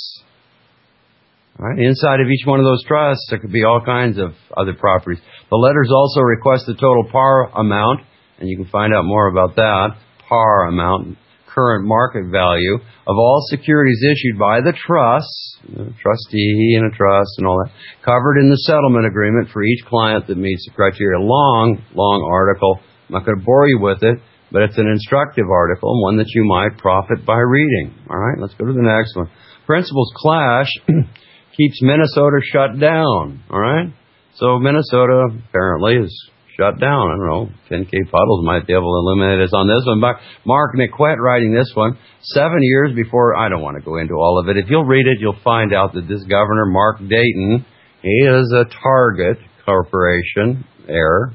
All right. Inside of each one of those trusts, there could be all kinds of other properties. The letters also request the total par amount, and you can find out more about that, par amount, current market value, of all securities issued by the trust, you know, trustee and a trust and all that, covered in the settlement agreement for each client that meets the criteria. Long, long article. I'm not going to bore you with it, but it's an instructive article and one that you might profit by reading. All right, let's go to the next one. Principals clash keeps Minnesota shut down. All right? So Minnesota apparently is shut down. I don't know. ten K Puddles might be able to illuminate us on this one. Mark Niquette writing this one. Seven years before, I don't want to go into all of it. If you'll read it, you'll find out that this governor, Mark Dayton, he is a Target Corporation heir.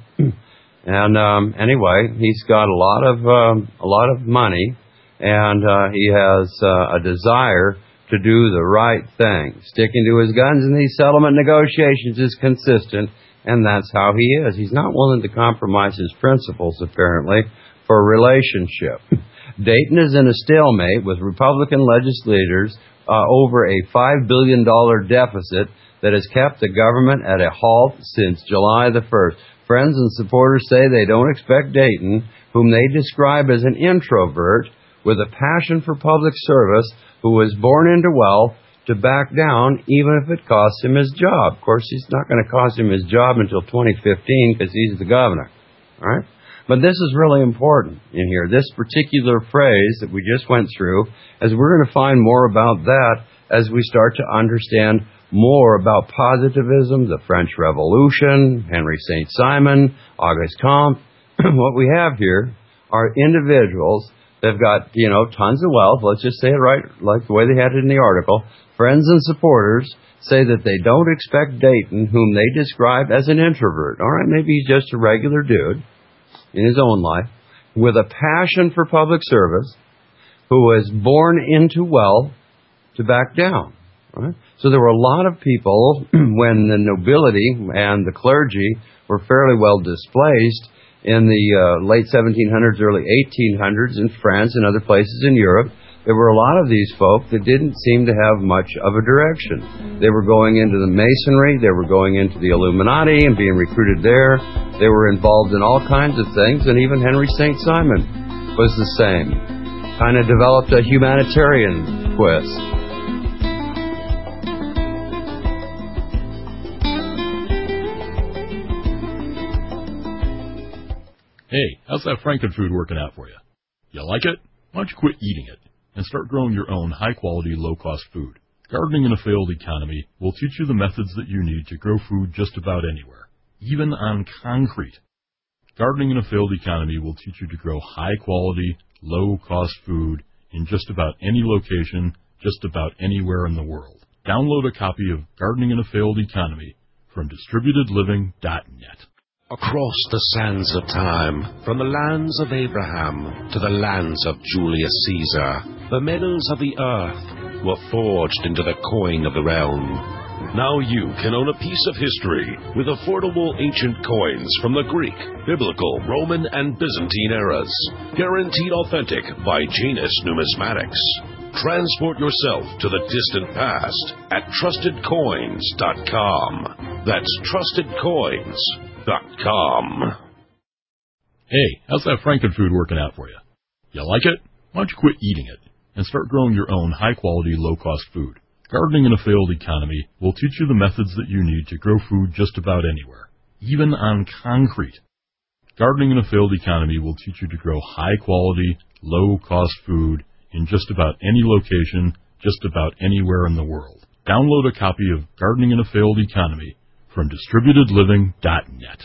And um, anyway, he's got a lot of um, a lot of money, and uh, he has uh, a desire to do the right thing. Sticking to his guns in these settlement negotiations is consistent, and that's how he is. He's not willing to compromise his principles, apparently, for a relationship. Dayton is in a stalemate with Republican legislators uh, over a five billion dollars deficit that has kept the government at a halt since July the first. Friends and supporters say they don't expect Dayton, whom they describe as an introvert with a passion for public service, who was born into wealth, to back down even if it costs him his job. Of course, it's not going to cost him his job until twenty fifteen because he's the governor. All right? But this is really important in here. This particular phrase that we just went through, as we're going to find more about that as we start to understand more about positivism, the French Revolution, Henry Saint Simon, Auguste Comte. What we have here are individuals. They've got, you know, tons of wealth. Let's just say it right, like the way they had it in the article. Friends and supporters say that they don't expect Dayton, whom they describe as an introvert. All right, maybe he's just a regular dude in his own life, with a passion for public service, who was born into wealth, to back down. All right? So there were a lot of people when the nobility and the clergy were fairly well displaced in the uh, late seventeen hundreds, early eighteen hundreds in France and other places in Europe. There were a lot of these folk that didn't seem to have much of a direction. They were going into the Masonry, they were going into the Illuminati and being recruited there. They were involved in all kinds of things, and even Henry Saint Simon was the same. Kind of developed a humanitarian twist.
Hey, how's that Frankenfood working out for you? You like it? Why don't you quit eating it and start growing your own high-quality, low-cost food? Gardening in a failed economy will teach you the methods that you need to grow food just about anywhere, even on concrete. Gardening in a failed economy will teach you to grow high-quality, low-cost food in just about any location, just about anywhere in the world. Download a copy of Gardening in a Failed Economy from distributed living dot net.
Across the sands of time, from the lands of Abraham to the lands of Julius Caesar, the metals of the earth were forged into the coin of the realm. Now you can own a piece of history with affordable ancient coins from the Greek, Biblical, Roman, and Byzantine eras. Guaranteed authentic by Janus Numismatics. Transport yourself to the distant past at trusted coins dot com. That's trusted coins dot com.
Hey, how's that Frankenfood working out for you? You like it? Why don't you quit eating it and start growing your own high-quality, low-cost food? Gardening in a Failed Economy will teach you the methods that you need to grow food just about anywhere, even on concrete. Gardening in a Failed Economy will teach you to grow high-quality, low-cost food in just about any location, just about anywhere in the world. Download a copy of Gardening in a Failed Economy from distributed living dot net.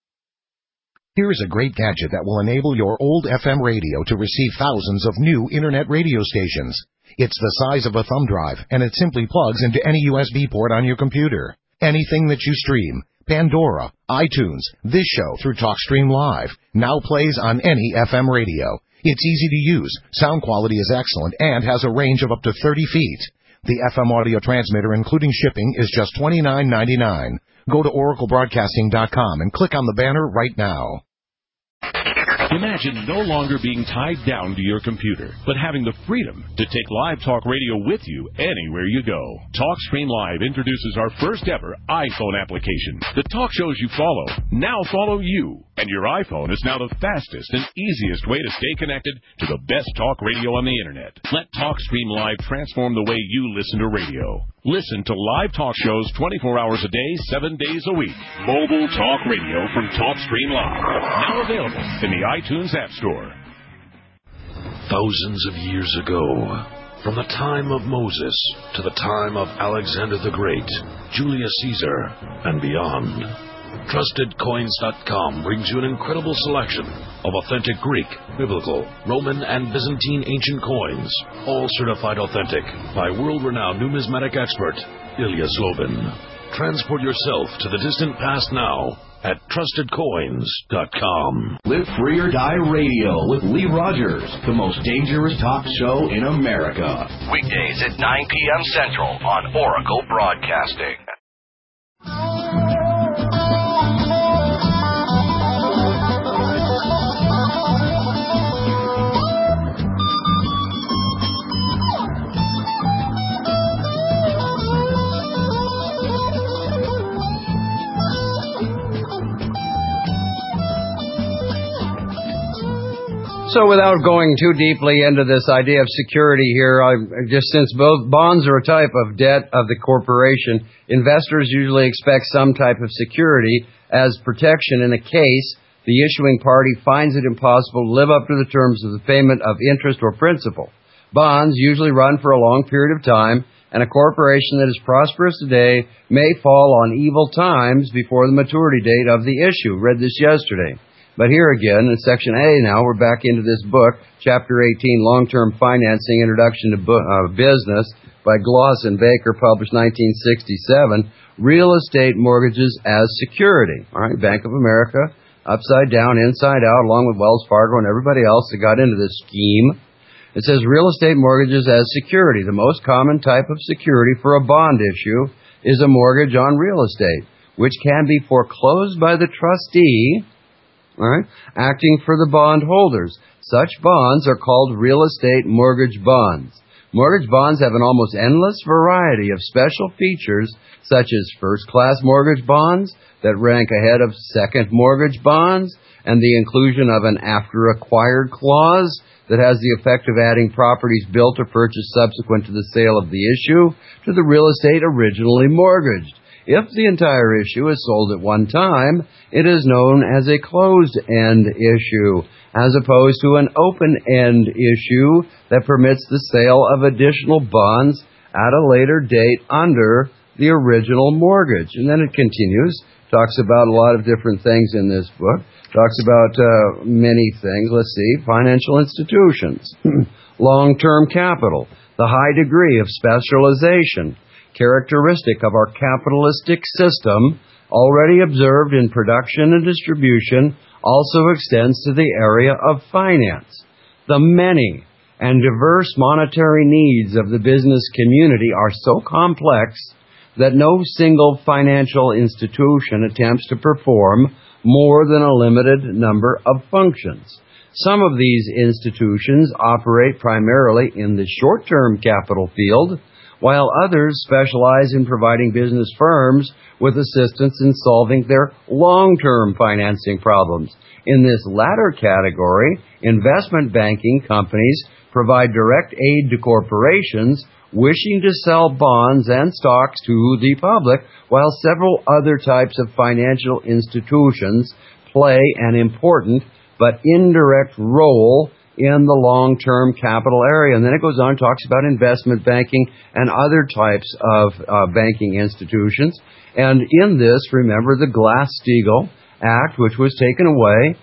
Here's a great gadget that will enable your old F M radio to receive thousands of new Internet radio stations. It's the size of a thumb drive, and it simply plugs into any U S B port on your computer. Anything that you stream, Pandora, iTunes, this show through TalkStream Live, now plays on any F M radio. It's easy to use, sound quality is excellent, and has a range of up to thirty feet. The F M audio transmitter, including shipping, is just twenty-nine ninety-nine. Go to Oracle Broadcasting dot com and click on the banner right now.
Imagine no longer being tied down to your computer, but having the freedom to take Live Talk Radio with you anywhere you go. TalkStream Live introduces our first ever iPhone application. The talk shows you follow now follow you, and your iPhone is now the fastest and easiest way to stay connected to the best talk radio on the Internet. Let TalkStream Live transform the way you listen to radio. Listen to live talk shows twenty-four hours a day, seven days a week. Mobile talk radio from TalkStream Live. Now available in the iTunes App Store.
Thousands of years ago, from the time of Moses to the time of Alexander the Great, Julius Caesar, and beyond, trusted coins dot com brings you an incredible selection of authentic Greek, Biblical, Roman, and Byzantine ancient coins, all certified authentic by world-renowned numismatic expert Ilya Slobin. Transport yourself to the distant past now at trusted coins dot com.
Live Free or Die Radio with Lee Rogers, the most dangerous talk show in America.
Weekdays at nine p.m. Central on Oracle Broadcasting.
So without going too deeply into this idea of security here, I, just since both bonds are a type of debt of the corporation, investors usually expect some type of security as protection in a case the issuing party finds it impossible to live up to the terms of the payment of interest or principal. Bonds usually run for a long period of time, and a corporation that is prosperous today may fall on evil times before the maturity date of the issue. Read this yesterday. But here again, in Section A now, we're back into this book, Chapter eighteen, Long-Term Financing, Introduction to Bo- uh, Business, by Gloss and Baker, published nineteen sixty-seven, Real Estate Mortgages as Security. All right, Bank of America, upside down, inside out, along with Wells Fargo and everybody else that got into this scheme. It says real estate mortgages as security. The most common type of security for a bond issue is a mortgage on real estate, which can be foreclosed by the trustee, all right, acting for the bondholders. Such bonds are called real estate mortgage bonds. Mortgage bonds have an almost endless variety of special features, such as first-class mortgage bonds that rank ahead of second mortgage bonds, and the inclusion of an after-acquired clause that has the effect of adding properties built or purchased subsequent to the sale of the issue to the real estate originally mortgaged. If the entire issue is sold at one time, it is known as a closed-end issue, as opposed to an open-end issue that permits the sale of additional bonds at a later date under the original mortgage. And then it continues, talks about a lot of different things in this book, talks about uh, many things. Let's see, financial institutions. Long-term capital, the high degree of specialization, characteristic of our capitalistic system, already observed in production and distribution, also extends to the area of finance. The many and diverse monetary needs of the business community are so complex that no single financial institution attempts to perform more than a limited number of functions. Some of these institutions operate primarily in the short-term capital field, while others specialize in providing business firms with assistance in solving their long-term financing problems. In this latter category, investment banking companies provide direct aid to corporations wishing to sell bonds and stocks to the public, while several other types of financial institutions play an important but indirect role in the long-term capital area. And then it goes on and talks about investment banking and other types of uh, banking institutions. And in this, remember the Glass-Steagall Act, which was taken away.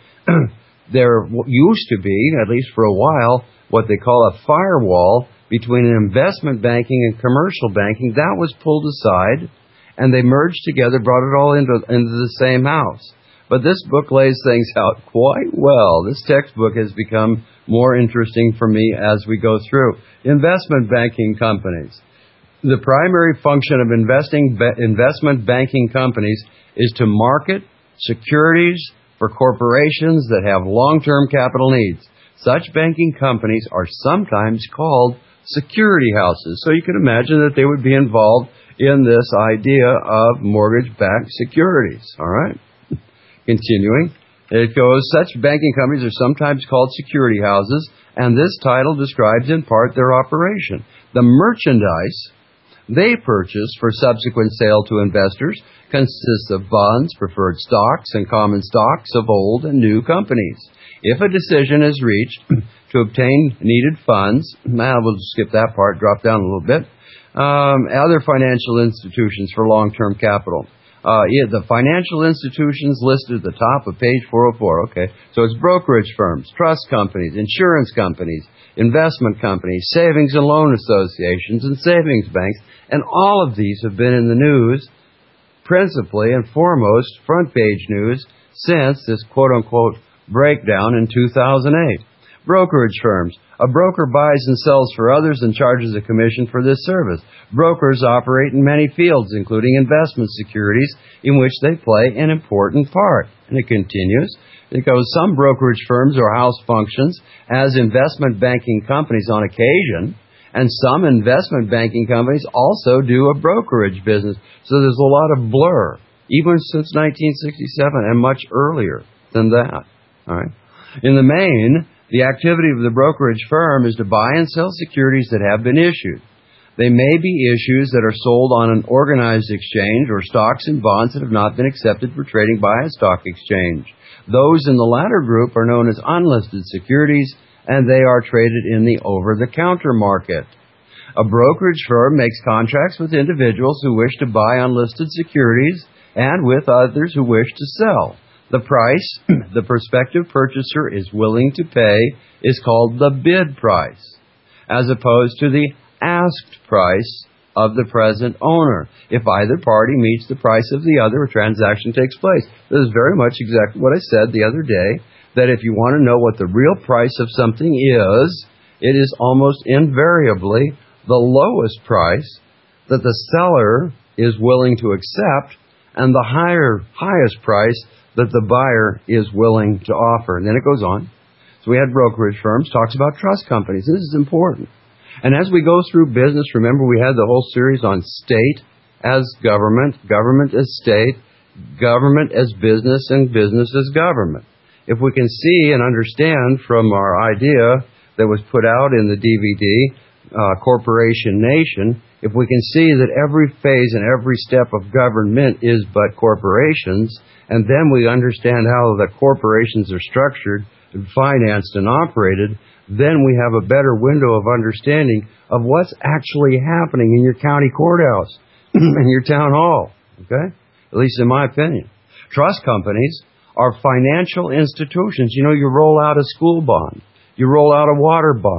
There used to be, at least for a while, what they call a firewall between investment banking and commercial banking. That was pulled aside, and they merged together, brought it all into, into the same house. But this book lays things out quite well. This textbook has become more interesting for me as we go through. Investment banking companies. The primary function of investing investment banking companies is to market securities for corporations that have long-term capital needs. Such banking companies are sometimes called security houses. So you can imagine that they would be involved in this idea of mortgage-backed securities. All right? Continuing, it goes, such banking companies are sometimes called security houses, and this title describes in part their operation. The merchandise they purchase for subsequent sale to investors consists of bonds, preferred stocks, and common stocks of old and new companies. If a decision is reached to obtain needed funds, now we'll skip that part, drop down a little bit, um, other financial institutions for long-term capital. Uh, yeah, the financial institutions listed at the top of page four oh four. Okay, so it's brokerage firms, trust companies, insurance companies, investment companies, savings and loan associations, and savings banks. And all of these have been in the news, principally and foremost, front page news, since this quote-unquote breakdown in two thousand eight. Brokerage firms. A broker buys and sells for others and charges a commission for this service. Brokers operate in many fields, including investment securities, in which they play an important part. And it continues. It goes, some brokerage firms are house functions as investment banking companies on occasion, and some investment banking companies also do a brokerage business. So there's a lot of blur, even since nineteen sixty-seven and much earlier than that. All right. In the main, the activity of the brokerage firm is to buy and sell securities that have been issued. They may be issues that are sold on an organized exchange or stocks and bonds that have not been accepted for trading by a stock exchange. Those in the latter group are known as unlisted securities, and they are traded in the over-the-counter market. A brokerage firm makes contracts with individuals who wish to buy unlisted securities and with others who wish to sell. The price the prospective purchaser is willing to pay is called the bid price, as opposed to the asked price of the present owner. If either party meets the price of the other, a transaction takes place. This is very much exactly what I said the other day, that if you want to know what the real price of something is, it is almost invariably the lowest price that the seller is willing to accept and the higher, highest price that the buyer is willing to offer. And then it goes on. So we had brokerage firms, talks about trust companies. This is important. And as we go through business, remember we had the whole series on state as government, government as state, government as business, and business as government. If we can see and understand from our idea that was put out in the D V D, uh, Corporation Nation, if we can see that every phase and every step of government is but corporations, and then we understand how the corporations are structured and financed and operated, then we have a better window of understanding of what's actually happening in your county courthouse, in your town hall, okay? At least in my opinion. Trust companies are financial institutions. You know, you roll out a school bond. You roll out a water bond.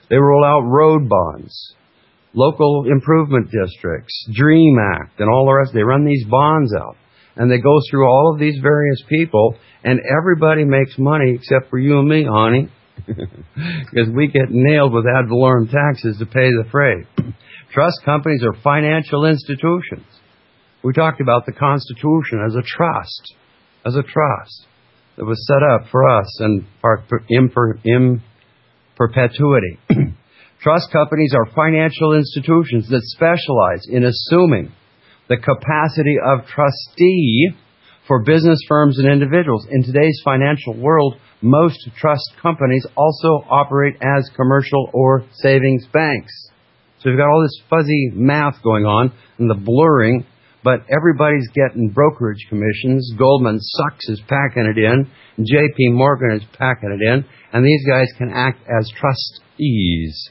They roll out road bonds, local improvement districts, DREAM Act, and all the rest. They run these bonds out, and they go through all of these various people, and everybody makes money except for you and me, honey, because we get nailed with ad valorem taxes to pay the freight. Trust companies are financial institutions. We talked about the Constitution as a trust, as a trust that was set up for us and in, in perpetuity. Trust companies are financial institutions that specialize in assuming the capacity of trustee for business firms and individuals. In today's financial world, most trust companies also operate as commercial or savings banks. So you've got all this fuzzy math going on and the blurring, but everybody's getting brokerage commissions. Goldman Sachs is packing it in, J P Morgan is packing it in, and these guys can act as trustees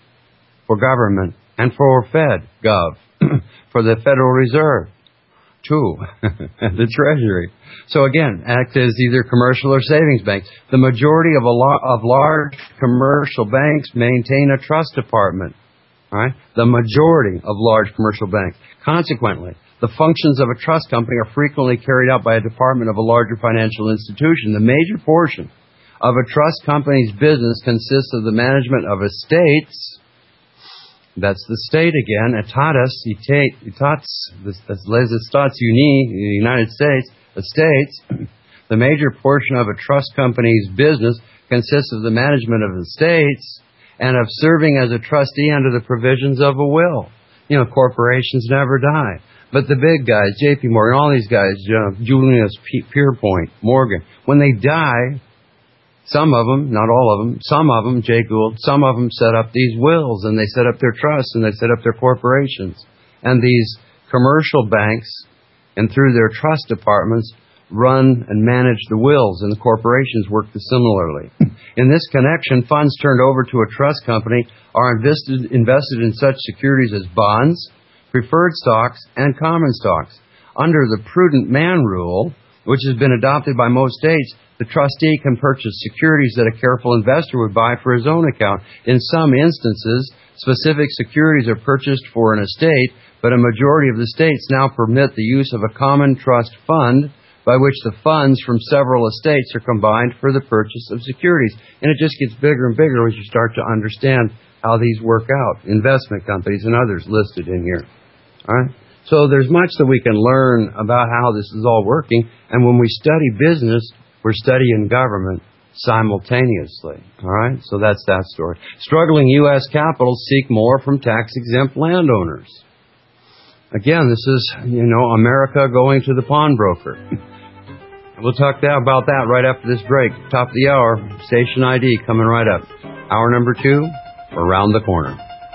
for government and for Fed Gov, for the Federal Reserve, too, the Treasury. So again, act as either commercial or savings banks. The majority of a lot of large commercial banks maintain a trust department. All right? The majority of large commercial banks. Consequently, the functions of a trust company are frequently carried out by a department of a larger financial institution. The major portion of a trust company's business consists of the management of estates. That's the state again. Etatis, etats, that's les Etats Unis, the United States, estates. The major portion of a trust company's business consists of the management of estates and of serving as a trustee under the provisions of a will. You know, corporations never die. But the big guys, J P Morgan, all these guys, uh, Julius P- Pierpoint, Morgan, when they die, some of them, not all of them, some of them, Jay Gould, some of them set up these wills and they set up their trusts and they set up their corporations. And these commercial banks, and through their trust departments, run and manage the wills, and the corporations work similarly. In this connection, funds turned over to a trust company are invested, invested in such securities as bonds, preferred stocks, and common stocks. Under the prudent man rule, which has been adopted by most states, the trustee can purchase securities that a careful investor would buy for his own account. In some instances, specific securities are purchased for an estate, but a majority of the states now permit the use of a common trust fund by which the funds from several estates are combined for the purchase of securities. And it just gets bigger and bigger as you start to understand how these work out. Investment companies and others listed in here. All right? So there's much that we can learn about how this is all working. And when we study business, we're studying government simultaneously. All right? So that's that story. Struggling U S capitals seek more from tax-exempt landowners. Again, this is, you know, America going to the pawnbroker. We'll talk about that right after this break. Top of the hour, station I D coming right up. Hour number two, around the corner.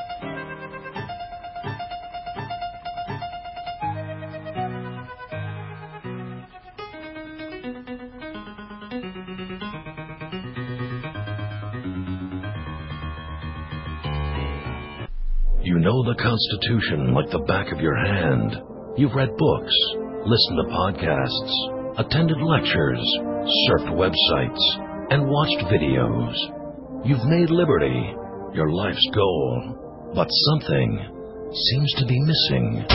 You know the Constitution like the back of your hand. You've read books, listened to podcasts, attended lectures, surfed websites, and watched videos. You've made liberty your life's goal, but something seems to be missing.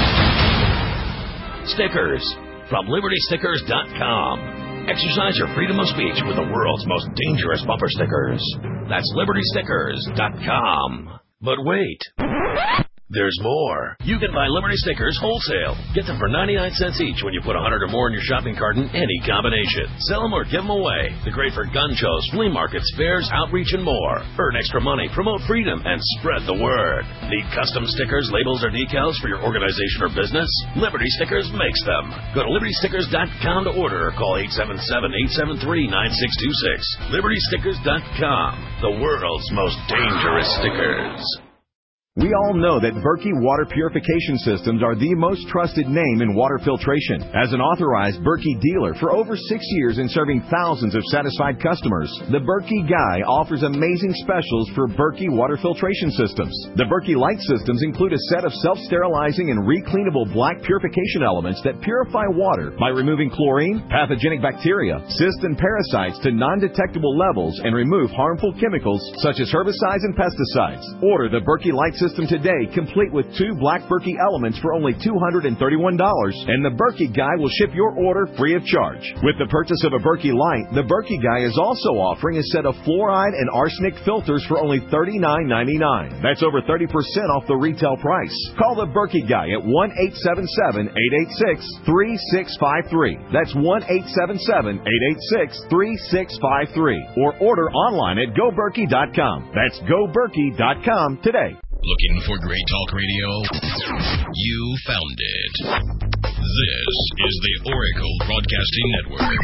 Stickers from Liberty Stickers dot com. Exercise your freedom of speech with the world's most dangerous bumper stickers. That's Liberty Stickers dot com. But wait, there's more. You can buy Liberty stickers wholesale. Get them for ninety-nine cents each when you put one hundred or more in your shopping cart in any combination. Sell them or give them away. They're great for gun shows, flea markets, fairs, outreach, and more. Earn extra money, promote freedom, and spread the word. Need custom stickers, labels, or decals for your organization or business? Liberty Stickers makes them. Go to Liberty Stickers dot com to order or call eight seven seven, eight seven three, nine six two six. Liberty Stickers dot com. The world's most dangerous stickers.
We all know that Berkey Water Purification Systems are the most trusted name in water filtration. As an authorized Berkey dealer for over six years and serving thousands of satisfied customers, the Berkey Guy offers amazing specials for Berkey water filtration systems. The Berkey Light systems include a set of self-sterilizing and recleanable black purification elements that purify water by removing chlorine, pathogenic bacteria, cysts, and parasites to non-detectable levels and remove harmful chemicals such as herbicides and pesticides. Order the Berkey Light system System today, complete with two black Berkey elements for only two hundred thirty-one dollars, and the Berkey Guy will ship your order free of charge. With the purchase of a Berkey Light, the Berkey Guy is also offering a set of fluoride and arsenic filters for only thirty-nine ninety-nine. That's over thirty percent off the retail price. Call the Berkey Guy at one eight seven seven, eight eight six, three six five three. That's one eight seven seven, eight eight six, three six five three. Or order online at go berkey dot com. That's go berkey dot com today.
Looking for great talk radio? You found it. This is the Oracle Broadcasting Network.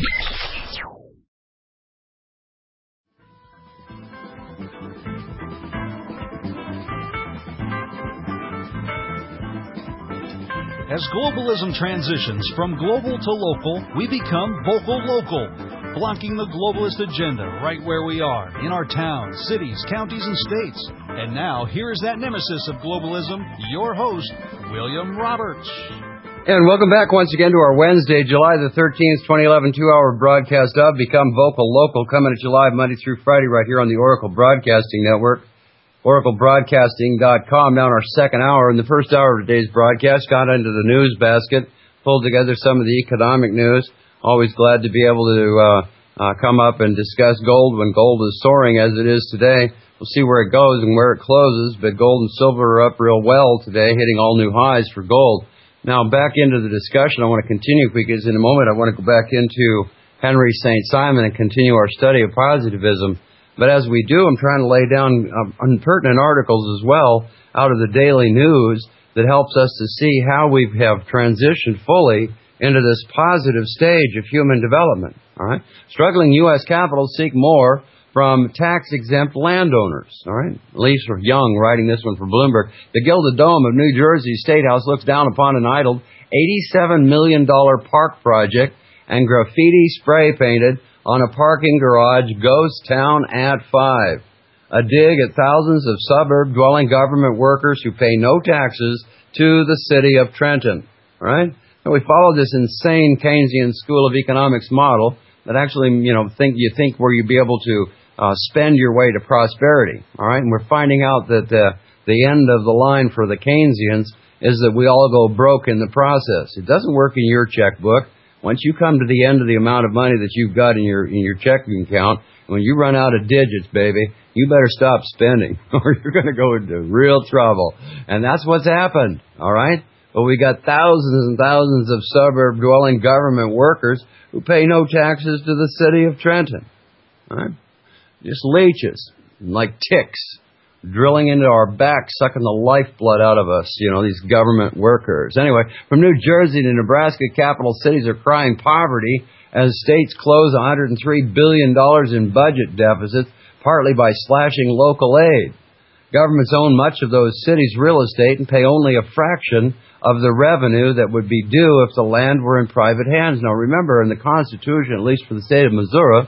As globalism transitions from global to local, we become vocal local, blocking the globalist agenda right where we are, in our towns, cities, counties, and states. And now, here's that nemesis of globalism, your host, William Roberts.
And welcome back once again to our Wednesday, July the thirteenth, twenty eleven, two-hour broadcast of Become Vocal Local, coming at you live Monday through Friday right here on the Oracle Broadcasting Network, oracle broadcasting dot com. Now in our second hour, in the first hour of today's broadcast, got into the news basket, pulled together some of the economic news. Always glad to be able to uh, uh, come up and discuss gold when gold is soaring as it is today. We'll see where it goes and where it closes, but gold and silver are up real well today, hitting all new highs for gold. Now, back into the discussion, I want to continue because in a moment I want to go back into Henry Saint Simon and continue our study of positivism. But as we do, I'm trying to lay down um, pertinent articles as well out of the daily news that helps us to see how we have transitioned fully into this positive stage of human development. All right, struggling U S capitals seek more from tax-exempt landowners. All right, Lisa Young writing this one for Bloomberg. The Gilded Dome of New Jersey State House looks down upon an idled eighty-seven million dollars park project and graffiti spray painted on a parking garage. Ghost town at five. A dig at thousands of suburb-dwelling government workers who pay no taxes to the city of Trenton. All right. And we follow this insane Keynesian School of Economics model that actually, you know, think you think where you'd be able to uh, spend your way to prosperity. All right, and we're finding out that uh, the end of the line for the Keynesians is that we all go broke in the process. It doesn't work in your checkbook. Once you come to the end of the amount of money that you've got in your in your checking account, when you run out of digits, baby, you better stop spending, or you're going to go into real trouble. And that's what's happened. All right. Well, we got thousands and thousands of suburb-dwelling government workers who pay no taxes to the city of Trenton. All right? Just leeches, like ticks, drilling into our backs, sucking the lifeblood out of us, you know, these government workers. Anyway, from New Jersey to Nebraska, capital cities are crying poverty as states close one hundred three billion dollars in budget deficits, partly by slashing local aid. Governments own much of those cities' real estate and pay only a fraction of the revenue that would be due if the land were in private hands. Now remember, in the Constitution, at least for the state of Missouri,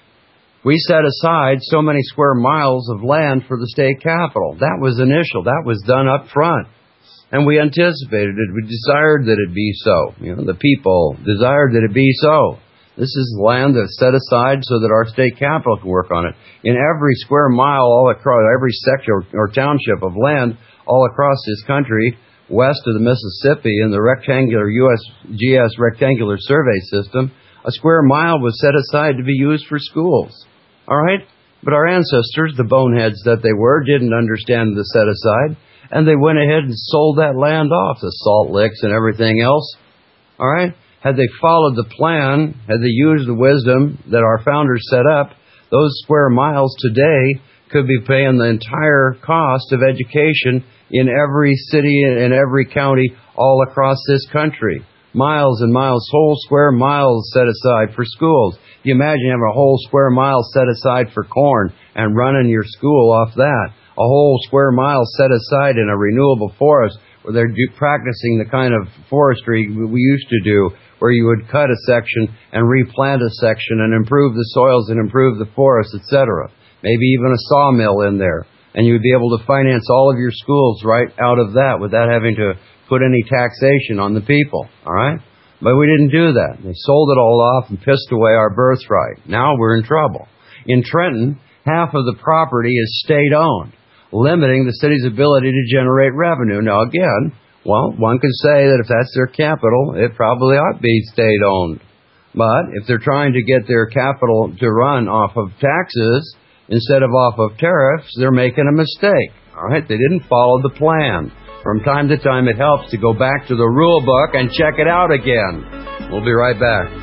we set aside so many square miles of land for the state capital. That was initial. That was done up front. And we anticipated it. We desired that it be so. You know, the people desired that it be so. This is land that's set aside so that our state capital can work on it. In every square mile, all across every sector or township of land all across this country, west of the Mississippi, in the rectangular U S G S rectangular survey system, a square mile was set aside to be used for schools. All right? But our ancestors, the boneheads that they were, didn't understand the set aside, and they went ahead and sold that land off, the salt licks and everything else. All right? Had they followed the plan, had they used the wisdom that our founders set up, those square miles today could be paying the entire cost of education in every city and every county all across this country. Miles and miles, whole square miles set aside for schools. You imagine having a whole square mile set aside for corn and running your school off that. whole square mile set aside in a renewable forest where they're do, practicing the kind of forestry we used to do, where you would cut a section and replant a section and improve the soils and improve the forest, et cetera. Maybe even a sawmill in there. And you would be able to finance all of your schools right out of that without having to put any taxation on the people, all right? But we didn't do that. They sold it all off and pissed away our birthright. Now we're in trouble. In Trenton, half of the property is state-owned, limiting the city's ability to generate revenue. Now, again, well, one could say that if that's their capital, it probably ought to be state-owned. But if they're trying to get their capital to run off of taxes instead of off of tariffs, they're making a mistake. All right? They didn't follow the plan. From time to time, it helps to go back to the rule book and check it out again. We'll be right back.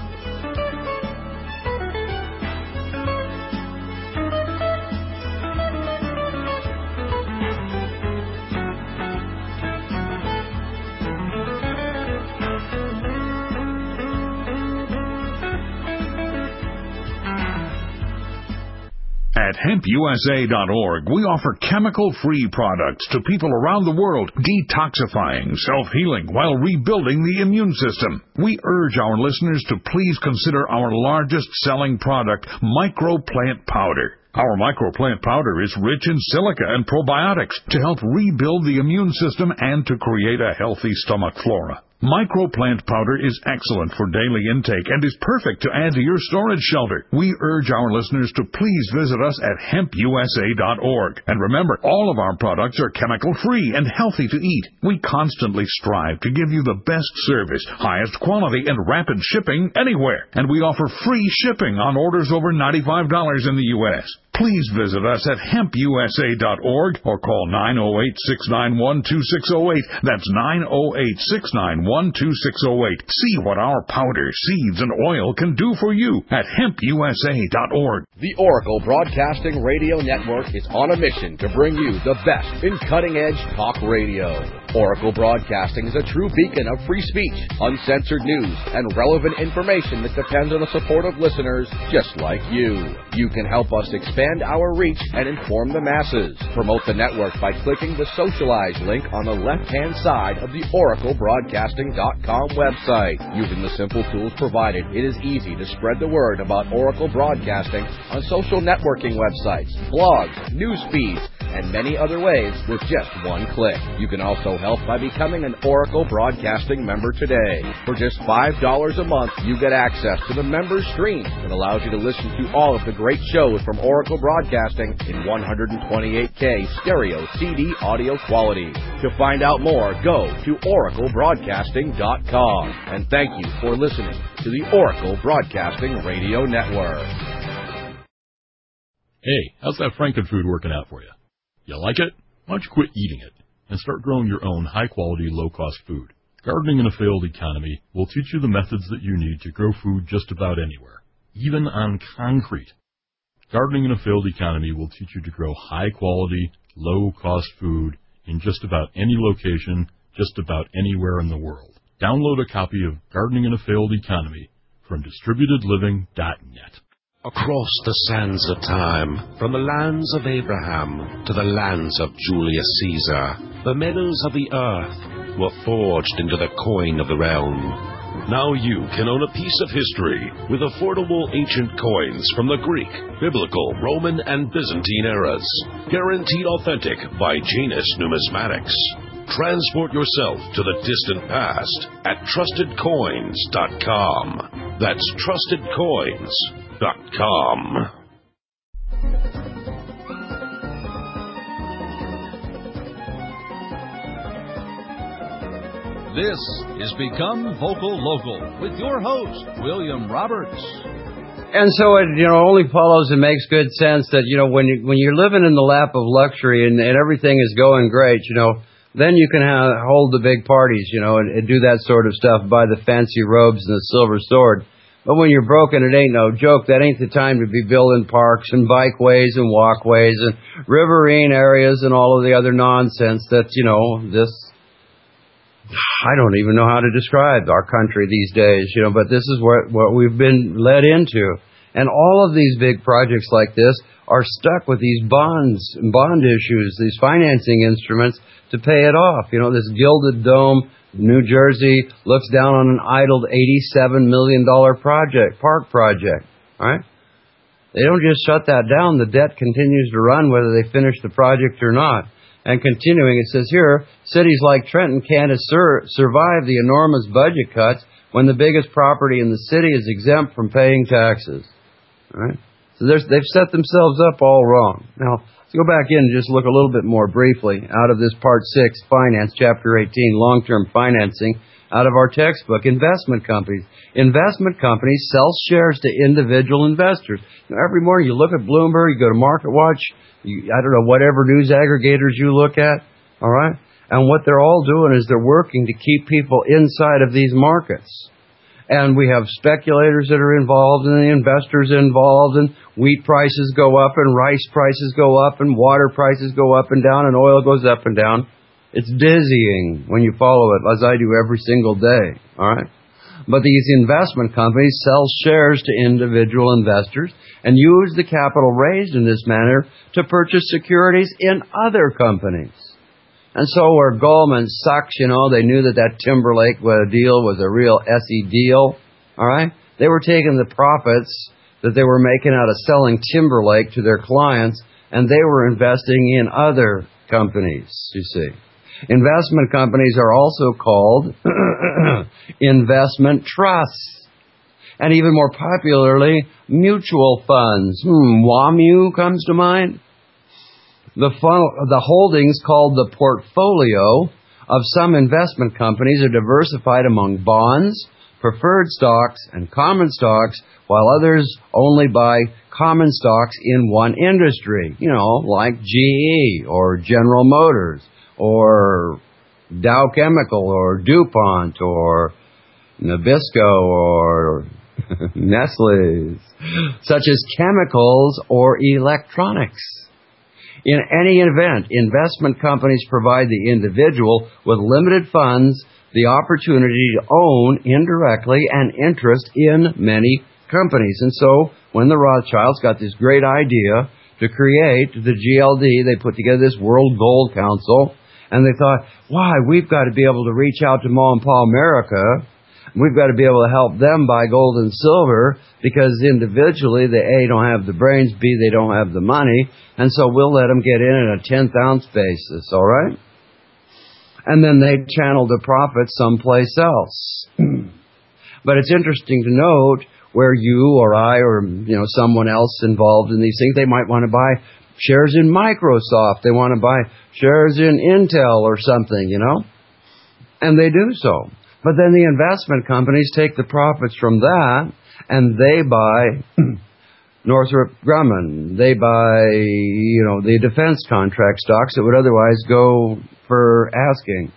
At hemp U S A dot org, we offer chemical-free products to people around the world, detoxifying, self-healing, while rebuilding the immune system. We urge our listeners to please consider our largest-selling product, Microplant Powder. Our Microplant Powder is rich in silica and probiotics to help rebuild the immune system and to create a healthy stomach flora. Microplant Powder is excellent for daily intake and is perfect to add to your storage shelter. We urge our listeners to please visit us at hemp U S A dot org. And remember, all of our products are chemical-free and healthy to eat. We constantly strive to give you the best service, highest quality, and rapid shipping anywhere. And we offer free shipping on orders over ninety-five dollars in the U S Please visit us at hemp U S A dot org or call nine oh eight, six nine one, two six oh eight. That's nine oh eight, six nine one, two six oh eight. See what our powder, seeds, and oil can do for you at hemp U S A dot org.
The Oracle Broadcasting Radio Network is on a mission to bring you the best in cutting-edge talk radio. Oracle Broadcasting is a true beacon of free speech, uncensored news, and relevant information that depends on the support of listeners just like you. You can help us expand our reach and inform the masses. Promote the network by clicking the Socialize link on the left-hand side of the oracle broadcasting dot com website. Using the simple tools provided, it is easy to spread the word about Oracle Broadcasting on social networking websites, blogs, news feeds, and many other ways with just one click. You can also help by becoming an Oracle Broadcasting member today. For just five dollars a month, you get access to the members stream that allows you to listen to all of the great shows from Oracle Broadcasting in one twenty-eight K stereo C D audio quality. To find out more, go to oracle broadcasting dot com. And thank you for listening to the Oracle Broadcasting Radio Network.
Hey, how's that Frankenfood working out for you? You like it? Why don't you quit eating it and start growing your own high-quality, low-cost food? Gardening in a Failed Economy will teach you the methods that you need to grow food just about anywhere, even on concrete. Gardening in a Failed Economy will teach you to grow high-quality, low-cost food in just about any location, just about anywhere in the world. Download a copy of Gardening in a Failed Economy from distributed living dot net.
Across the sands of time, from the lands of Abraham to the lands of Julius Caesar, the meadows of the earth were forged into the coin of the realm. Now you can own a piece of history with affordable ancient coins from the Greek, Biblical, Roman, and Byzantine eras. Guaranteed authentic by Janus Numismatics. Transport yourself to the distant past at trusted coins dot com. That's trusted coins dot com.
This is Become Vocal Local with your host, William Roberts.
And so it, you know, only follows and makes good sense that, you know, when, you, when you're living in the lap of luxury and, and everything is going great, you know, then you can have, hold the big parties, you know, and, and do that sort of stuff, buy the fancy robes and the silver sword. But when you're broken, it ain't no joke. That ain't the time to be building parks and bikeways and walkways and riverine areas and all of the other nonsense that, you know, this, I don't even know how to describe our country these days, you know, but this is what, what we've been led into. And all of these big projects like this are stuck with these bonds, bond issues, these financing instruments to pay it off. You know, this Gilded Dome, New Jersey, looks down on an idled eighty-seven million dollars project, park project, all right? They don't just shut that down. The debt continues to run whether they finish the project or not. And continuing, it says here, cities like Trenton can't assur- survive the enormous budget cuts when the biggest property in the city is exempt from paying taxes. All right? So they've set themselves up all wrong. Now, let's go back in and just look a little bit more briefly out of this Part six, Finance, Chapter eighteen, Long-Term Financing, out of our textbook, investment companies. Investment companies sell shares to individual investors. Now, every morning you look at Bloomberg, you go to MarketWatch, you, I don't know, whatever news aggregators you look at, all right? And what they're all doing is they're working to keep people inside of these markets. And we have speculators that are involved and the investors involved, and wheat prices go up and rice prices go up and water prices go up and down and oil goes up and down. It's dizzying when you follow it, as I do every single day, all right? But these investment companies sell shares to individual investors and use the capital raised in this manner to purchase securities in other companies. And so where Goldman sucks, you know, they knew that that Timberlake deal was a real S E deal, all right? They were taking the profits that they were making out of selling Timberlake to their clients, and they were investing in other companies, you see. Investment companies are also called investment trusts, and even more popularly, mutual funds. Hmm, WAMU comes to mind. The, fun- the holdings called the portfolio of some investment companies are diversified among bonds, preferred stocks, and common stocks, while others only buy common stocks in one industry, you know, like G E or General Motors or Dow Chemical or DuPont or Nabisco or Nestle, such as chemicals or electronics. In any event, investment companies provide the individual with limited funds the opportunity to own indirectly an interest in many companies. And so when the Rothschilds got this great idea to create the G L D, they put together this World Gold Council, and they thought, why, we've got to be able to reach out to Ma and Pa America. We've got to be able to help them buy gold and silver because individually they A, don't have the brains, B, they don't have the money, and so we'll let them get in at a tenth ounce basis, all right? And then they channel the profits someplace else. But it's interesting to note where you or I or you know someone else involved in these things, they might want to buy shares in Microsoft, they want to buy shares in Intel or something, you know, and they do so. But then the investment companies take the profits from that and they buy Northrop Grumman. They buy, you know, the defense contract stocks that would otherwise go for asking.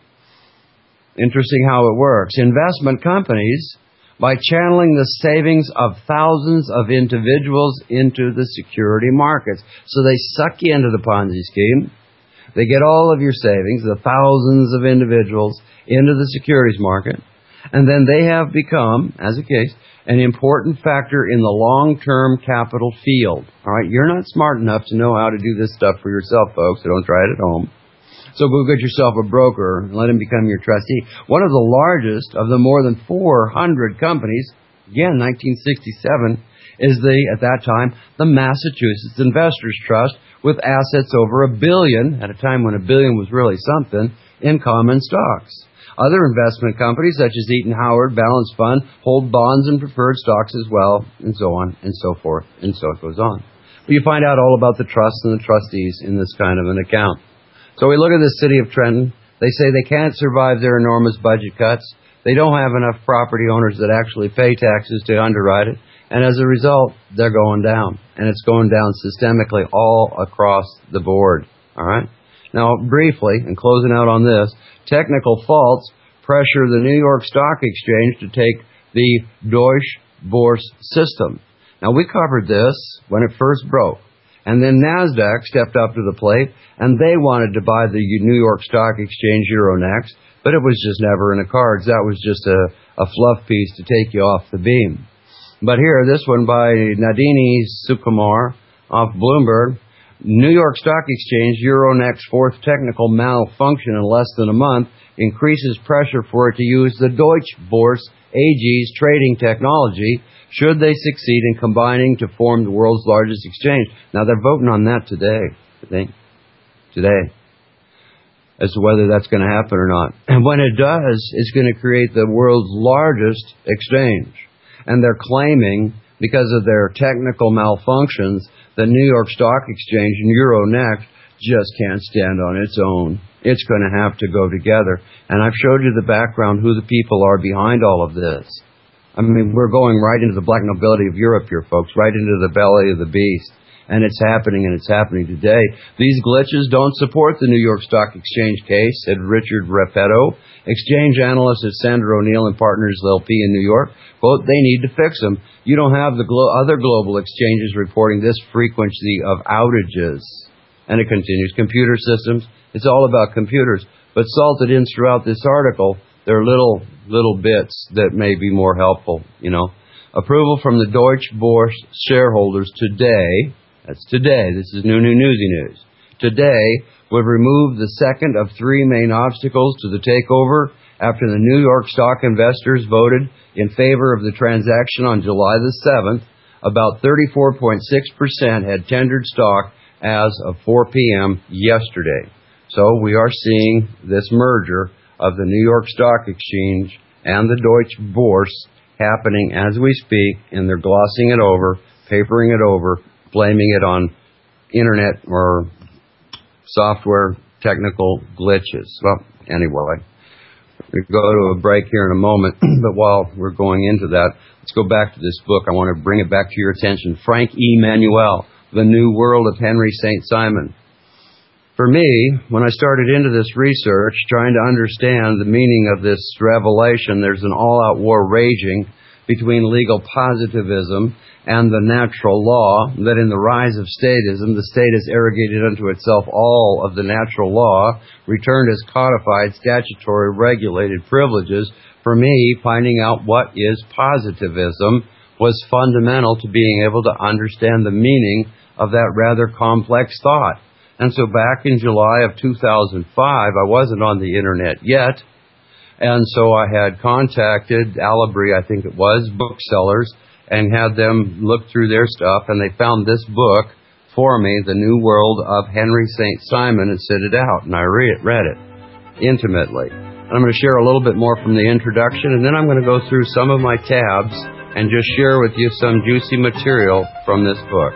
Interesting how it works. Investment companies, by channeling the savings of thousands of individuals into the security markets. So they suck you into the Ponzi scheme. They get all of your savings, the thousands of individuals, into the securities market. And then they have become, as a case, an important factor in the long-term capital field. All right, you're not smart enough to know how to do this stuff for yourself, folks, so don't try it at home. So go get yourself a broker and let him become your trustee. One of the largest of the more than four hundred companies, again, nineteen sixty-seven, is the, at that time, the Massachusetts Investors Trust, with assets over a billion, at a time when a billion was really something, in common stocks. Other investment companies, such as Eaton Howard Balanced Fund, hold bonds and preferred stocks as well, and so on, and so forth, and so it goes on. But you find out all about the trusts and the trustees in this kind of an account. So we look at the city of Trenton. They say they can't survive their enormous budget cuts. They don't have enough property owners that actually pay taxes to underwrite it. And as a result, they're going down. And it's going down systemically all across the board. All right? Now, briefly, and closing out on this, technical faults pressure the New York Stock Exchange to take the Deutsche Börse system. Now, we covered this when it first broke. And then NASDAQ stepped up to the plate, and they wanted to buy the New York Stock Exchange Euronext, but it was just never in the cards. That was just a, a fluff piece to take you off the beam. But here, this one by Nadini Sukumar off Bloomberg. New York Stock Exchange, Euronext's fourth technical malfunction in less than a month, increases pressure for it to use the Deutsche Börse A G's trading technology should they succeed in combining to form the world's largest exchange. Now, they're voting on that today, I think, today, as to whether that's going to happen or not. And when it does, it's going to create the world's largest exchange. And they're claiming, because of their technical malfunctions, the New York Stock Exchange and Euronext just can't stand on its own. It's going to have to go together. And I've showed you the background, who the people are behind all of this. I mean, we're going right into the black nobility of Europe here, folks, right into the belly of the beast. And it's happening, and it's happening today. These glitches don't support the New York Stock Exchange case, said Richard Repetto, exchange analyst at Sandler O'Neill and Partners L P in New York. Quote, they need to fix them. You don't have the glo- other global exchanges reporting this frequency of outages. And it continues, computer systems. It's all about computers. But salted in throughout this article, there are little, little bits that may be more helpful, you know. Approval from the Deutsche Börse shareholders today, that's today, this is new, new, newsy news, today would remove the second of three main obstacles to the takeover after the New York stock investors voted in favor of the transaction on July the seventh. About thirty-four point six percent had tendered stock as of four p.m. yesterday. So we are seeing this merger of the New York Stock Exchange and the Deutsche Börse happening as we speak, and they're glossing it over, papering it over, blaming it on internet or software technical glitches. Well, anyway, we'll go to a break here in a moment, but while we're going into that, let's go back to this book. I want to bring it back to your attention. Frank E. Manuel, The New World of Henry Saint Simon. For me, when I started into this research, trying to understand the meaning of this revelation, there's an all-out war raging between legal positivism and the natural law, that in the rise of statism, the state has arrogated unto itself all of the natural law, returned as codified, statutory, regulated privileges. For me, finding out what is positivism was fundamental to being able to understand the meaning of that rather complex thought. And so back in July of two thousand five, I wasn't on the internet yet, and so I had contacted Alabri, I think it was, booksellers, and had them look through their stuff, and they found this book for me, The New World of Henry Saint Simon, and sent it out, and I re- read it intimately. And I'm going to share a little bit more from the introduction, and then I'm going to go through some of my tabs and just share with you some juicy material from this book.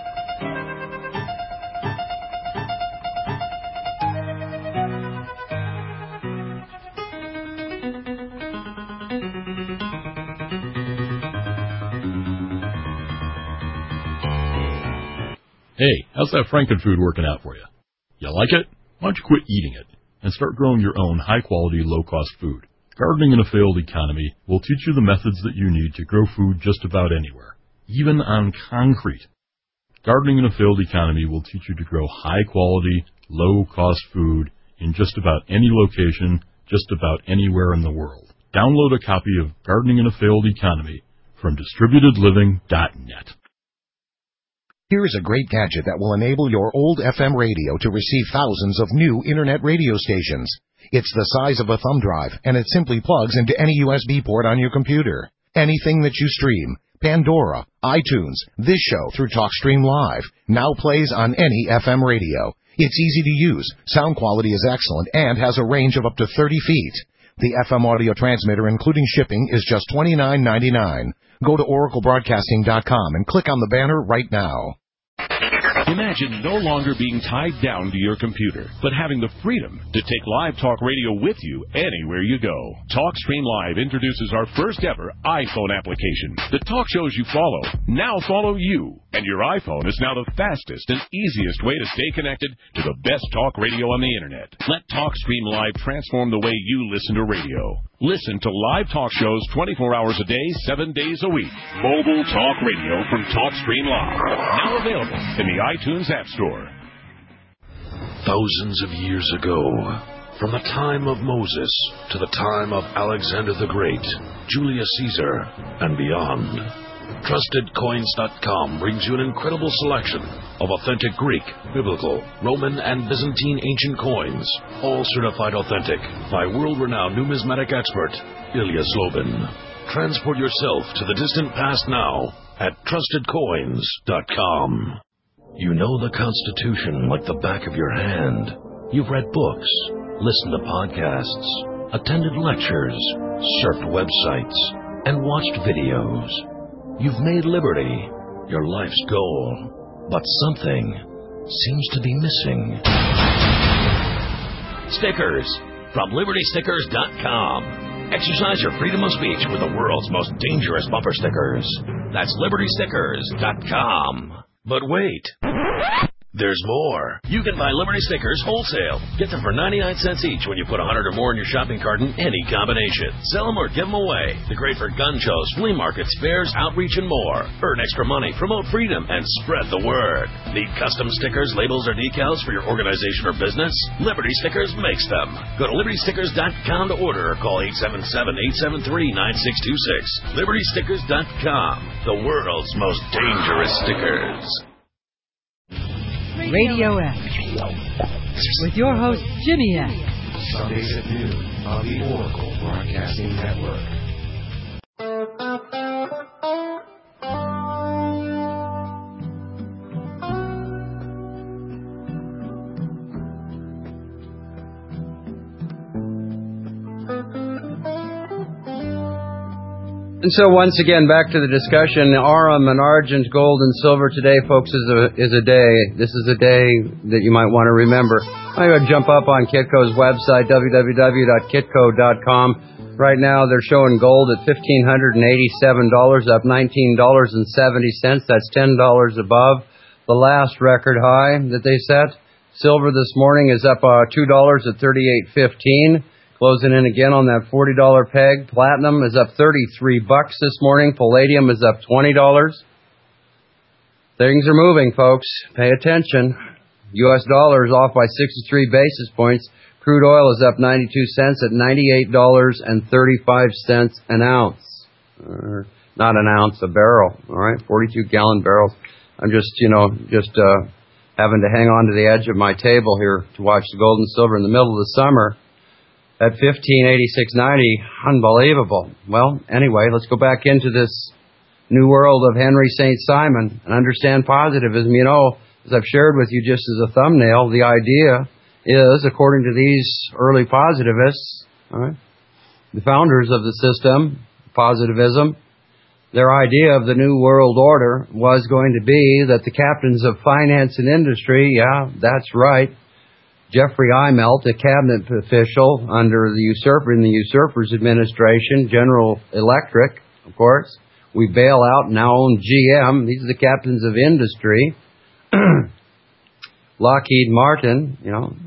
Hey, how's that Frankenfood working out for you? You like it? Why don't you quit eating it and start growing your own high-quality, low-cost food? Gardening in a Failed Economy will teach you the methods that you need to grow food just about anywhere, even on concrete. Gardening in a Failed Economy will teach you to grow high-quality, low-cost food in just about any location, just about anywhere in the world. Download a copy of Gardening in a Failed Economy from distributed living dot net.
Here's a great gadget that will enable your old F M radio to receive thousands of new internet radio stations. It's the size of a thumb drive, and it simply plugs into any U S B port on your computer. Anything that you stream, Pandora, iTunes, this show through TalkStream Live, now plays on any F M radio. It's easy to use, sound quality is excellent, and has a range of up to thirty feet. The F M audio transmitter, including shipping, is just twenty-nine ninety-nine. Go to Oracle Broadcasting dot com and click on the banner right now.
Imagine no longer being tied down to your computer, but having the freedom to take Live Talk Radio with you anywhere you go. TalkStream Live introduces our first ever iPhone application. The talk shows you follow now follow you, and your iPhone is now the fastest and easiest way to stay connected to the best talk radio on the internet. Let TalkStream Live transform the way you listen to radio. Listen to live talk shows twenty-four hours a day, seven days a week. Mobile talk radio from TalkStream Live. Now available in the iTunes App Store.
Thousands of years ago, from the time of Moses to the time of Alexander the Great, Julius Caesar, and beyond, Trusted Coins dot com brings you an incredible selection of authentic Greek, Biblical, Roman, and Byzantine ancient coins, all certified authentic by world-renowned numismatic expert Ilya Slobin. Transport yourself to the distant past now at Trusted Coins dot com. You know the Constitution like the back of your hand. You've read books, listened to podcasts, attended lectures, surfed websites, and watched videos. You've made liberty your life's goal, but something seems to be missing. Stickers from Liberty Stickers dot com. Exercise your freedom of speech with the world's most dangerous bumper stickers. That's Liberty Stickers dot com. But wait, there's more. You can buy Liberty stickers wholesale. Get them for ninety-nine cents each when you put one hundred or more in your shopping cart in any combination. Sell them or give them away. They're great for gun shows, flea markets, fairs, outreach, and more. Earn extra money, promote freedom, and spread the word. Need custom stickers, labels, or decals for your organization or business? Liberty Stickers makes them. Go to Liberty Stickers dot com to order or call eight seven seven, eight seven three, nine six two six. Liberty Stickers dot com, the world's most dangerous stickers.
Radio X, with your host, Jimmy X.
Sundays at noon on the Oracle Broadcasting Network.
And so once again, back to the discussion. Aurum and argent, gold and silver today, folks, is a is a day. This is a day that you might want to remember. I'm going to jump up on Kitco's website, w w w dot kitco dot com. Right now, they're showing gold at one thousand five hundred eighty-seven dollars, up nineteen dollars and seventy cents. That's ten dollars above the last record high that they set. Silver this morning is up uh, two dollars at thirty-eight fifteen. Closing in again on that forty dollar peg. Platinum is up thirty-three bucks this morning. Palladium is up twenty dollars. Things are moving, folks. Pay attention. U S dollar is off by sixty-three basis points. Crude oil is up ninety-two cents at ninety-eight dollars and thirty-five cents an ounce. Or not an ounce, a barrel. All right, forty-two gallon barrels. I'm just, you know, just uh, having to hang on to the edge of my table here to watch the gold and silver in the middle of the summer. At fifteen eighty-six ninety, unbelievable. Well, anyway, let's go back into this new world of Henry Saint Simon and understand positivism. You know, as I've shared with you just as a thumbnail, the idea is, according to these early positivists, all right, the founders of the system, positivism, their idea of the new world order was going to be that the captains of finance and industry, yeah, that's right, Jeffrey Immelt, a cabinet official under the usurper in the usurper's administration, General Electric, of course. We bail out and now own G M. These are the captains of industry. Lockheed Martin, you know,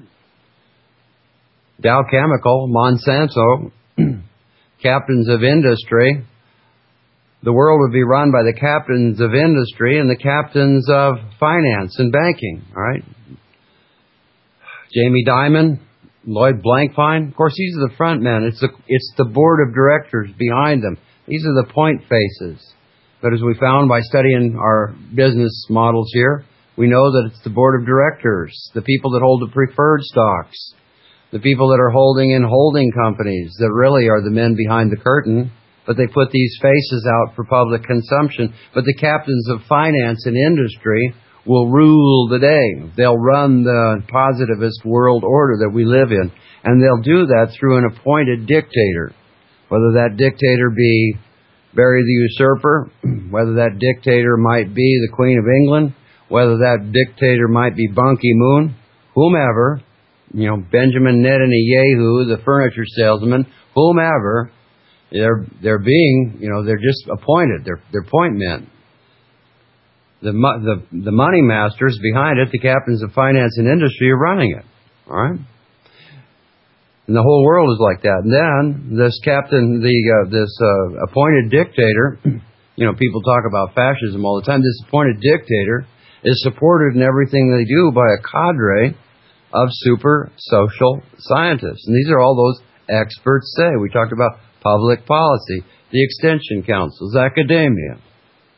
Dow Chemical, Monsanto, captains of industry. The world would be run by the captains of industry and the captains of finance and banking, all right? Jamie Dimon, Lloyd Blankfein, of course, these are the front men. It's the, it's the board of directors behind them. These are the point faces. But as we found by studying our business models here, we know that it's the board of directors, the people that hold the preferred stocks, the people that are holding in holding companies that really are the men behind the curtain, but they put these faces out for public consumption. But the captains of finance and industry will rule the day. They'll run the positivist world order that we live in. And they'll do that through an appointed dictator. Whether that dictator be Barry the Usurper, whether that dictator might be the Queen of England, whether that dictator might be Ban Ki-moon, whomever, you know, Benjamin Netanyahu, the furniture salesman, whomever, they're, they're being, you know, they're just appointed. They're, they're point men. The, the the money masters behind it, the captains of finance and industry, are running it. All right, and the whole world is like that. And then this captain, the uh, this uh, appointed dictator, you know, people talk about fascism all the time. This appointed dictator is supported in everything they do by a cadre of super social scientists, and these are all those experts say. We talked about public policy, the extension councils, academia.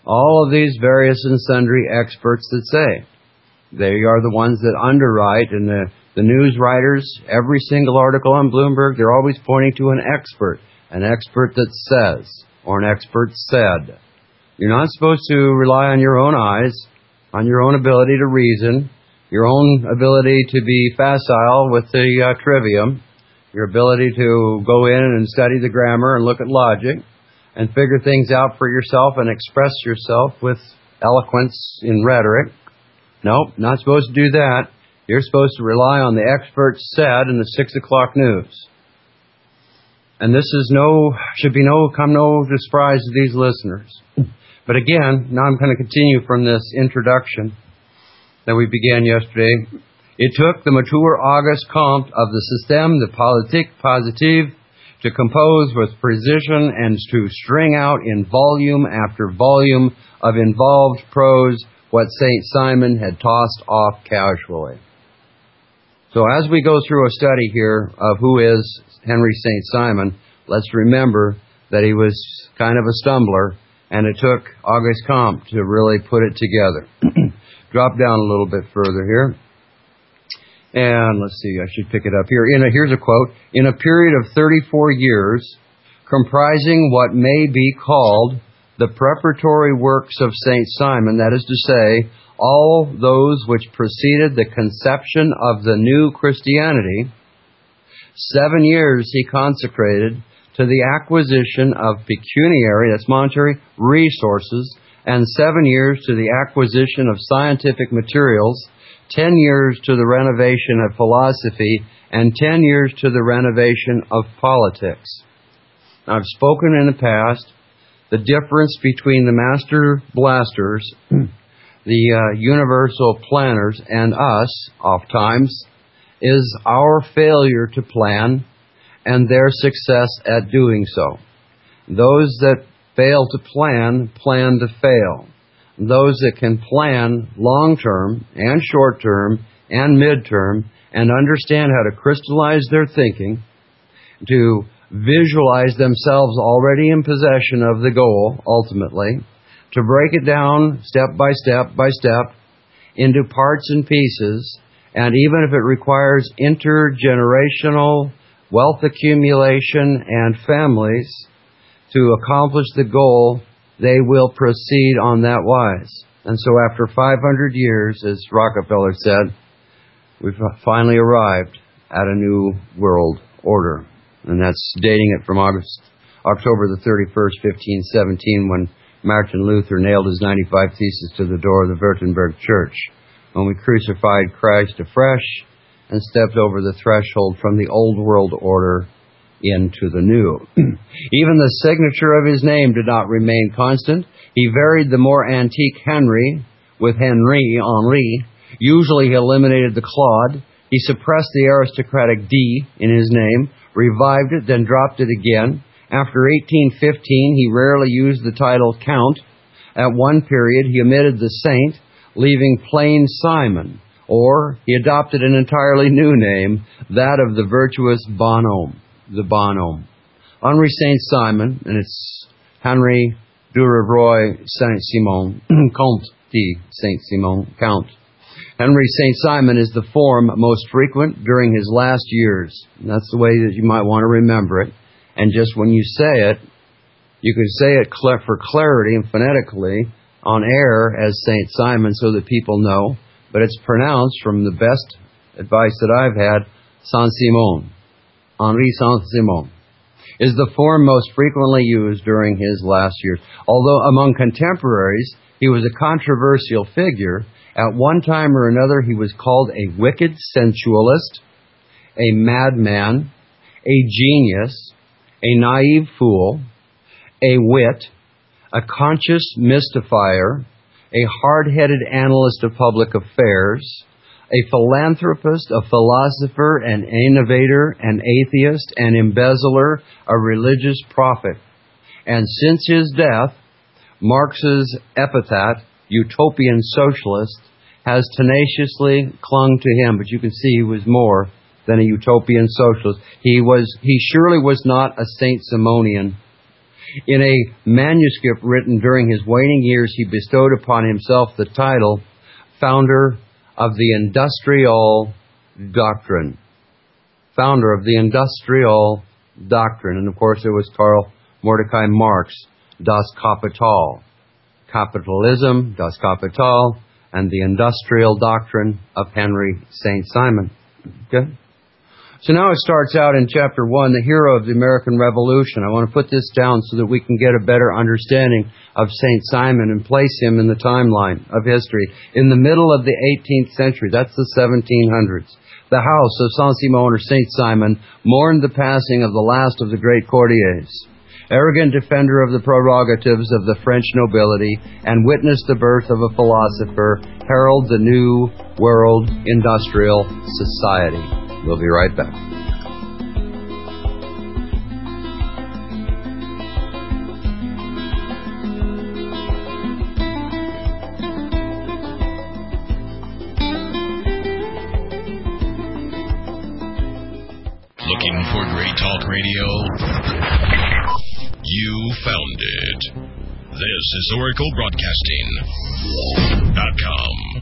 All of these various and sundry experts that say. They are the ones that underwrite, and the, the news writers, every single article on Bloomberg, they're always pointing to an expert. An expert that says, or an expert said. You're not supposed to rely on your own eyes, on your own ability to reason, your own ability to be facile with the uh, trivium, your ability to go in and study the grammar and look at logic and figure things out for yourself and express yourself with eloquence in rhetoric. Nope, not supposed to do that. You're supposed to rely on the experts said in the six o'clock news. And this is no, should be no, come no surprise to these listeners. But again, now I'm going to continue from this introduction that we began yesterday. It took the mature Auguste Comte of the Système de Politique Positive to compose with precision and to string out in volume after volume of involved prose what Saint Simon had tossed off casually. So as we go through a study here of who is Henry Saint Simon, let's remember that he was kind of a stumbler, and it took Auguste Comte to really put it together. Drop down a little bit further here. And let's see, I should pick it up here. In a, here's a quote. In a period of thirty-four years, comprising what may be called the preparatory works of Saint Simon, that is to say, all those which preceded the conception of the new Christianity, seven years he consecrated to the acquisition of pecuniary, that's monetary, resources, and seven years to the acquisition of scientific materials, ten years to the renovation of philosophy, and ten years to the renovation of politics. Now, I've spoken in the past, the difference between the master blasters, the uh, universal planners, and us, oftentimes, is our failure to plan and their success at doing so. Those that fail to plan, plan to fail. Those that can plan long-term and short-term and mid-term and understand how to crystallize their thinking, to visualize themselves already in possession of the goal, ultimately, to break it down step by step by step into parts and pieces, and even if it requires intergenerational wealth accumulation and families to accomplish the goal, they will proceed on that wise. And so after five hundred years, as Rockefeller said, we've finally arrived at a new world order. And that's dating it from August, October the thirty-first, fifteen seventeen, when Martin Luther nailed his ninety-five Theses to the door of the Wittenberg Church, when we crucified Christ afresh and stepped over the threshold from the old world order into the new. Even the signature of his name did not remain constant. He varied the more antique Henry with Henri, Henri. Usually he eliminated the Claude. He suppressed the aristocratic D in his name, revived it, then dropped it again. After eighteen fifteen, he rarely used the title Count. At one period, he omitted the Saint, leaving plain Simon, or he adopted an entirely new name, that of the virtuous Bonhomme, the Bonhomme. Henri Saint Simon, and it's Henri du Roy Saint Simon, Comte de Saint Simon, Count. Henry Saint Simon is the form most frequent during his last years. And that's the way that you might want to remember it. And just when you say it, you can say it for clarity and phonetically on air as Saint Simon so that people know. But it's pronounced, from the best advice that I've had, Saint Simon. Henri Saint Simon is the form most frequently used during his last years. Although among contemporaries, he was a controversial figure. At one time or another, he was called a wicked sensualist, a madman, a genius, a naive fool, a wit, a conscious mystifier, a hard-headed analyst of public affairs, a philanthropist, a philosopher, an innovator, an atheist, an embezzler, a religious prophet. And since his death, Marx's epithet, utopian socialist, has tenaciously clung to him. But you can see he was more than a utopian socialist. He was. He surely was not a Saint Simonian. In a manuscript written during his waning years, he bestowed upon himself the title Founder of the Industrial Doctrine. Founder of the Industrial Doctrine. And of course it was Karl Mordecai Marx, Das Kapital. Capitalism, Das Kapital, and the Industrial Doctrine of Henry Saint Simon. Okay? So now it starts out in chapter one, the hero of the American Revolution. I want to put this down so that we can get a better understanding of Saint Simon and place him in the timeline of history. In the middle of the eighteenth century, that's the seventeen hundreds, the house of Saint-Simon or Saint Simon mourned the passing of the last of the great courtiers, arrogant defender of the prerogatives of the French nobility, and witnessed the birth of a philosopher, herald the new world industrial society. We'll be right back.
Looking for great talk radio? You found it. This is Oracle Broadcasting dot com.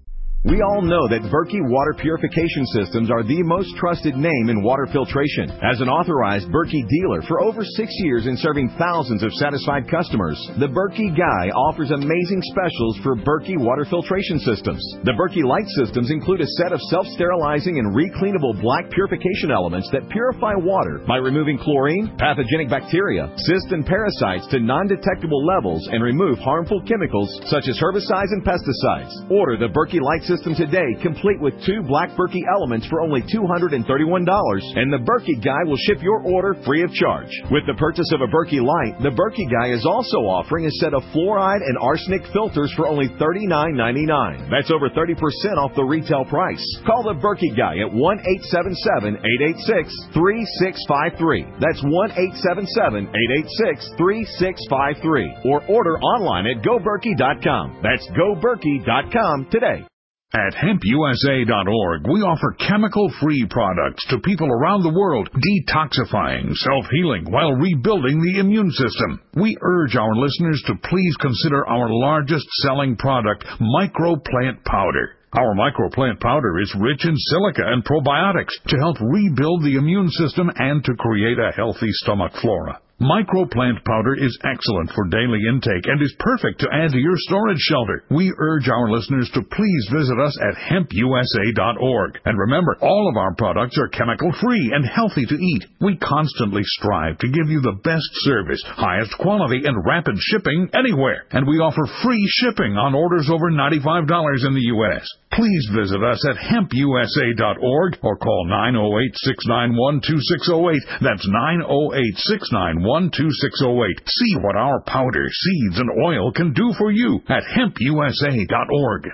We all know that Berkey Water Purification Systems are the most trusted name in water filtration. As an authorized Berkey dealer for over six years and serving thousands of satisfied customers, the Berkey Guy offers amazing specials for Berkey Water Filtration Systems. The Berkey Light Systems include a set of self-sterilizing and recleanable black purification elements that purify water by removing chlorine, pathogenic bacteria, cysts, and parasites to non-detectable levels and remove harmful chemicals such as herbicides and pesticides. Order the Berkey Light System System today, complete with two black Berkey elements for only two hundred thirty-one dollars, and the Berkey Guy will ship your order free of charge. With the purchase of a Berkey Light, the Berkey Guy is also offering a set of fluoride and arsenic filters for only thirty-nine ninety-nine. That's over thirty percent off the retail price. Call the Berkey Guy at one eight seven seven, eight eight six, three six five three. That's one eight seven seven, eight eight six, three six five three. Or order online at go berkey dot com. That's go berkey dot com today.
At hemp U S A dot org, we offer chemical-free products to people around the world, detoxifying, self-healing, while rebuilding the immune system. We urge our listeners to please consider our largest-selling product, Microplant Powder. Our Microplant Powder is rich in silica and probiotics to help rebuild the immune system and to create a healthy stomach flora. Microplant Powder is excellent for daily intake and is perfect to add to your storage shelter. We urge our listeners to please visit us at hemp U S A dot org. And remember, all of our products are chemical-free and healthy to eat. We constantly strive to give you the best service, highest quality, and rapid shipping anywhere. And we offer free shipping on orders over ninety-five dollars in the U S Please visit us at hemp U S A dot org or call nine oh eight, six nine one, two six oh eight. That's nine oh eight, six nine one, two six oh eight. See what our powder, seeds, and oil can do for you at hemp U S A dot org.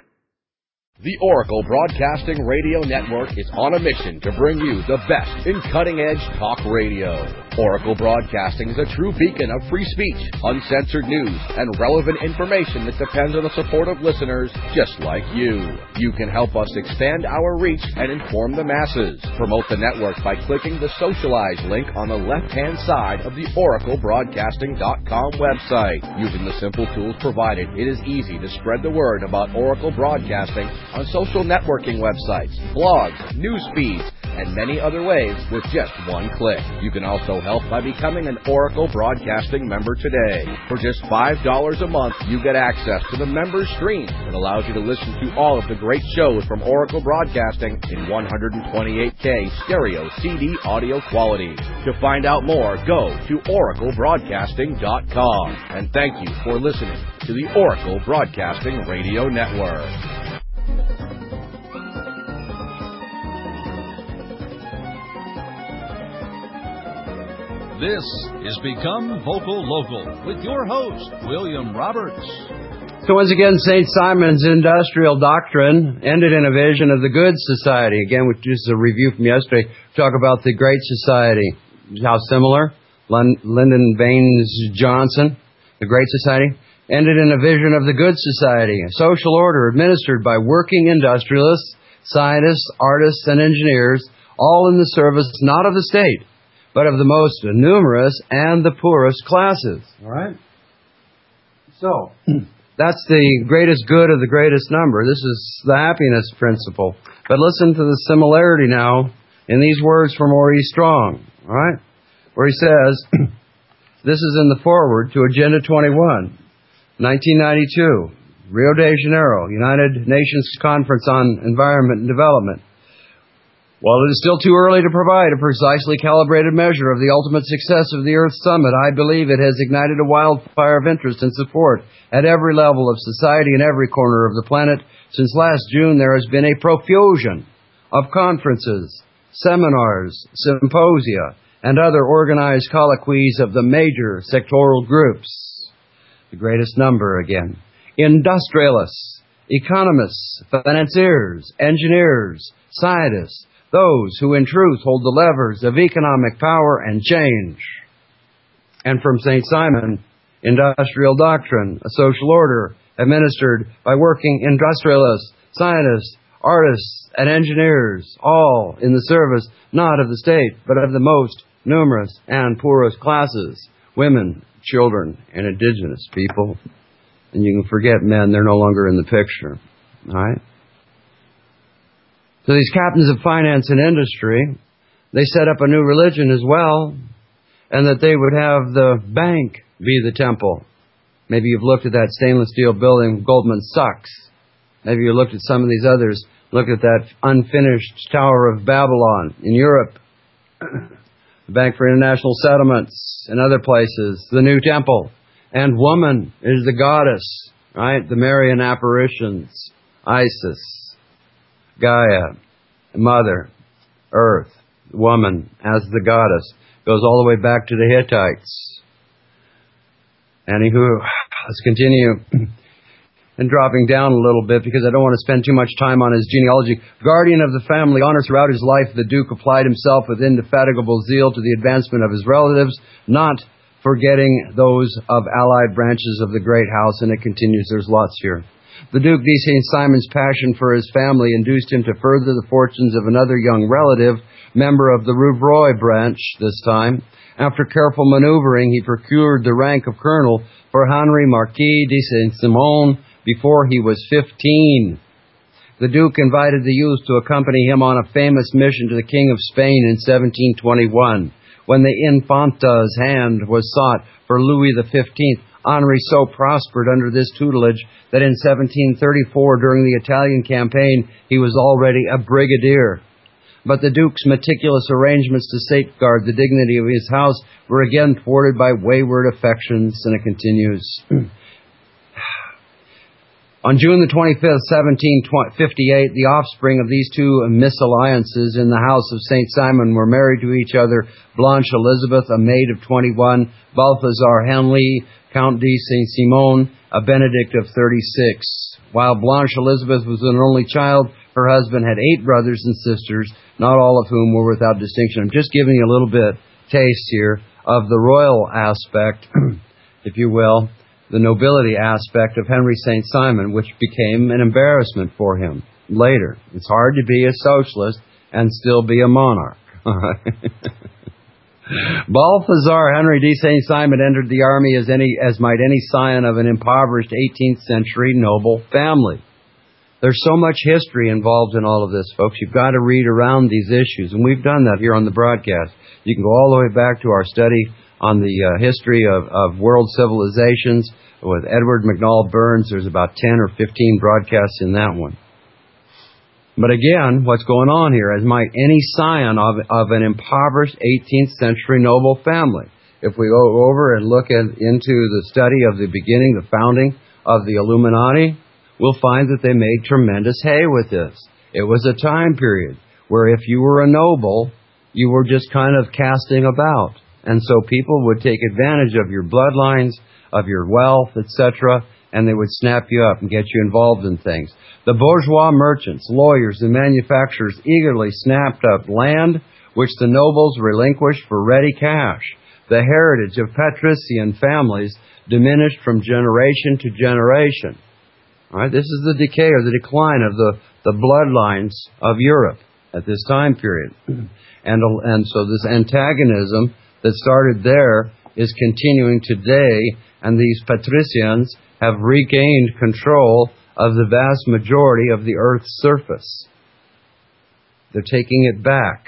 The Oracle Broadcasting Radio Network is on a mission to bring you the best in cutting-edge talk radio. Oracle Broadcasting is a true beacon of free speech, uncensored news, and relevant information that depends on the support of listeners just like you. You can help us expand our reach and inform the masses. Promote the network by clicking the Socialize link on the left-hand side of the Oracle Broadcasting dot com website. Using the simple tools provided, it is easy to spread the word about Oracle Broadcasting on social networking websites, blogs, news feeds, and many other ways with just one click. You can also help by becoming an Oracle Broadcasting member today. For just five dollars a month, you get access to the member stream that allows you to listen to all of the great shows from Oracle Broadcasting in one twenty-eight K stereo C D audio quality. To find out more, go to Oracle Broadcasting dot com. And thank you for listening to the Oracle Broadcasting Radio Network.
This is Become Vocal Local with your host, William Roberts.
So once again, Saint Simon's industrial doctrine ended in a vision of the good society. Again, which is a review from yesterday. Talk about the great society. How similar? Lyndon Baines Johnson, the great society, ended in a vision of the good society, a social order administered by working industrialists, scientists, artists, and engineers, all in the service not of the state, but of the most numerous and the poorest classes. All right? So, that's the greatest good of the greatest number. This is the happiness principle. But listen to the similarity now in these words from Maurice Strong, all right? Where he says, this is in the foreword to Agenda twenty-one, nineteen ninety-two, Rio de Janeiro, United Nations Conference on Environment and Development. While it is still too early to provide a precisely calibrated measure of the ultimate success of the Earth Summit, I believe it has ignited a wildfire of interest and support at every level of society in every corner of the planet. Since last June, there has been a profusion of conferences, seminars, symposia, and other organized colloquies of the major sectoral groups. The greatest number again. Industrialists, economists, financiers, engineers, scientists, those who in truth hold the levers of economic power and change. And from Saint Simon, industrial doctrine, a social order administered by working industrialists, scientists, artists, and engineers, all in the service not of the state, but of the most numerous and poorest classes, women, children, and indigenous people. And you can forget men, they're no longer in the picture. All right? So these captains of finance and industry, they set up a new religion as well, and that they would have the bank be the temple. Maybe you've looked at that stainless steel building, Goldman Sachs. Maybe you looked at some of these others. Look at that unfinished Tower of Babylon in Europe. The Bank for International Settlements and other places. The new temple. And woman is the goddess, right? The Marian apparitions. Isis. Gaia, Mother, Earth, woman as the goddess. Goes all the way back to the Hittites. Anywho, let's continue. And dropping down a little bit because I don't want to spend too much time on his genealogy. Guardian of the family honor throughout his life, the Duke applied himself with indefatigable zeal to the advancement of his relatives, not forgetting those of allied branches of the great house. And it continues, there's lots here. The Duke de Saint Simon's passion for his family induced him to further the fortunes of another young relative, member of the Rouvroy branch this time. After careful maneuvering, he procured the rank of colonel for Henri Marquis de Saint-Simon before he was fifteen. The Duke invited the youth to accompany him on a famous mission to the King of Spain in seventeen twenty-one. When the Infanta's hand was sought for Louis the fifteenth, Henri so prospered under this tutelage that in seventeen thirty-four, during the Italian campaign, he was already a brigadier. But the Duke's meticulous arrangements to safeguard the dignity of his house were again thwarted by wayward affections, and it continues. On June the twenty-fifth, seventeen fifty-eight, the offspring of these two misalliances in the house of Saint Simon were married to each other. Blanche Elizabeth, a maid of twenty-one, Balthazar Henry, Count de Saint-Simon, a Benedict of thirty-six. While Blanche Elizabeth was an only child, her husband had eight brothers and sisters, not all of whom were without distinction. I'm just giving you a little bit taste here of the royal aspect, if you will, the nobility aspect of Henry Saint Simon, which became an embarrassment for him later. It's hard to be a socialist and still be a monarch. Balthazar Henry de Saint Simon entered the army as any as might any scion of an impoverished eighteenth century noble family. There's so much history involved in all of this, folks. You've got to read around these issues, and we've done that here on the broadcast. You can go all the way back to our study on the uh, history of, of world civilizations with Edward McNall Burns. There's about ten or fifteen broadcasts in that one. But again, what's going on here is might any scion of, of an impoverished eighteenth century noble family. If we go over and look at, into the study of the beginning, the founding of the Illuminati, we'll find that they made tremendous hay with this. It was a time period where if you were a noble, you were just kind of casting about. And so people would take advantage of your bloodlines, of your wealth, et cetera, and they would snap you up and get you involved in things. The bourgeois merchants, lawyers, and manufacturers eagerly snapped up land which the nobles relinquished for ready cash. The heritage of patrician families diminished from generation to generation. All right, this is the decay or the decline of the, the bloodlines of Europe at this time period. And, and so this antagonism that started there is continuing today, and these patricians have regained control of the vast majority of the Earth's surface. They're taking it back.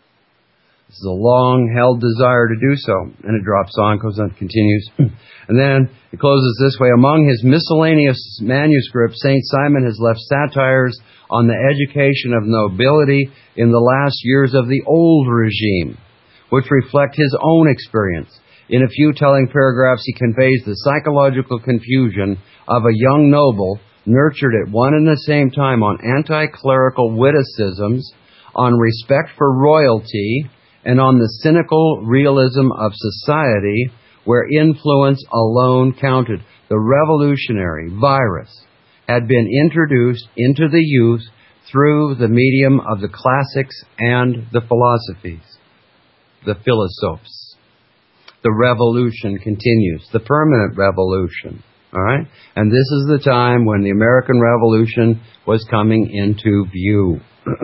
This is a long-held desire to do so. And it drops on, goes on, continues. And then it closes this way. Among his miscellaneous manuscripts, Saint Simon has left satires on the education of nobility in the last years of the old regime, which reflect his own experience. In a few telling paragraphs, he conveys the psychological confusion of a young noble nurtured at one and the same time on anti-clerical witticisms, on respect for royalty, and on the cynical realism of society, where influence alone counted. The revolutionary virus had been introduced into the youth through the medium of the classics and the philosophies, the philosophes. The revolution continues, the permanent revolution. All right? And this is the time when the American Revolution was coming into view.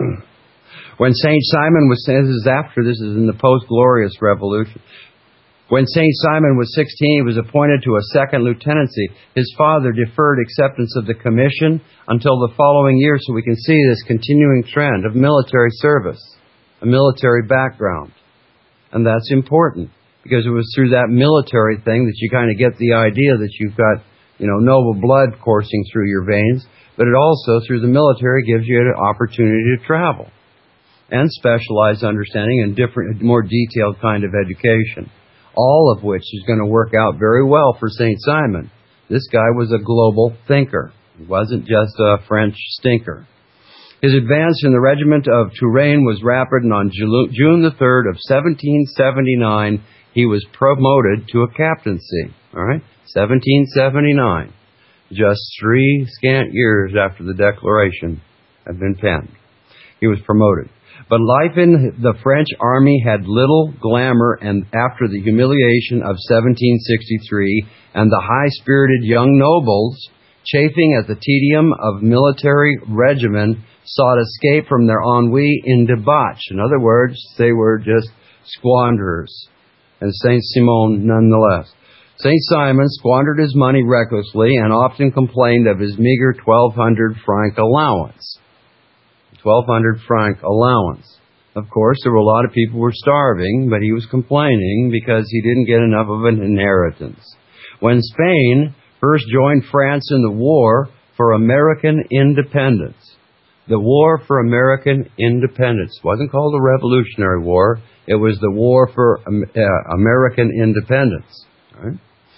When Saint Simon was, this is after, this is in the post-glorious revolution. When Saint Simon was sixteen, he was appointed to a second lieutenancy. His father deferred acceptance of the commission until the following year, so we can see this continuing trend of military service, a military background. And that's important, because it was through that military thing that you kind of get the idea that you've got, you know, noble blood coursing through your veins, but it also, through the military, gives you an opportunity to travel and specialized understanding and different, more detailed kind of education, all of which is going to work out very well for Saint Simon. This guy was a global thinker. He wasn't just a French stinker. His advance in the regiment of Touraine was rapid, and on June the third of seventeen seventy-nine, he was promoted to a captaincy. All right? seventeen seventy-nine. Just three scant years after the Declaration had been penned. He was promoted. But life in the French army had little glamour, and after the humiliation of seventeen sixty-three, and the high-spirited young nobles, chafing at the tedium of military regimen, sought escape from their ennui in debauch. In other words, they were just squanderers. And Saint Simon nonetheless. Saint Simon squandered his money recklessly and often complained of his meager twelve hundred franc allowance. twelve hundred franc allowance. Of course, there were a lot of people who were starving, but he was complaining because he didn't get enough of an inheritance. When Spain first joined France in the war for American independence, the War for American Independence wasn't called the Revolutionary War. It was the War for uh, American Independence. Right?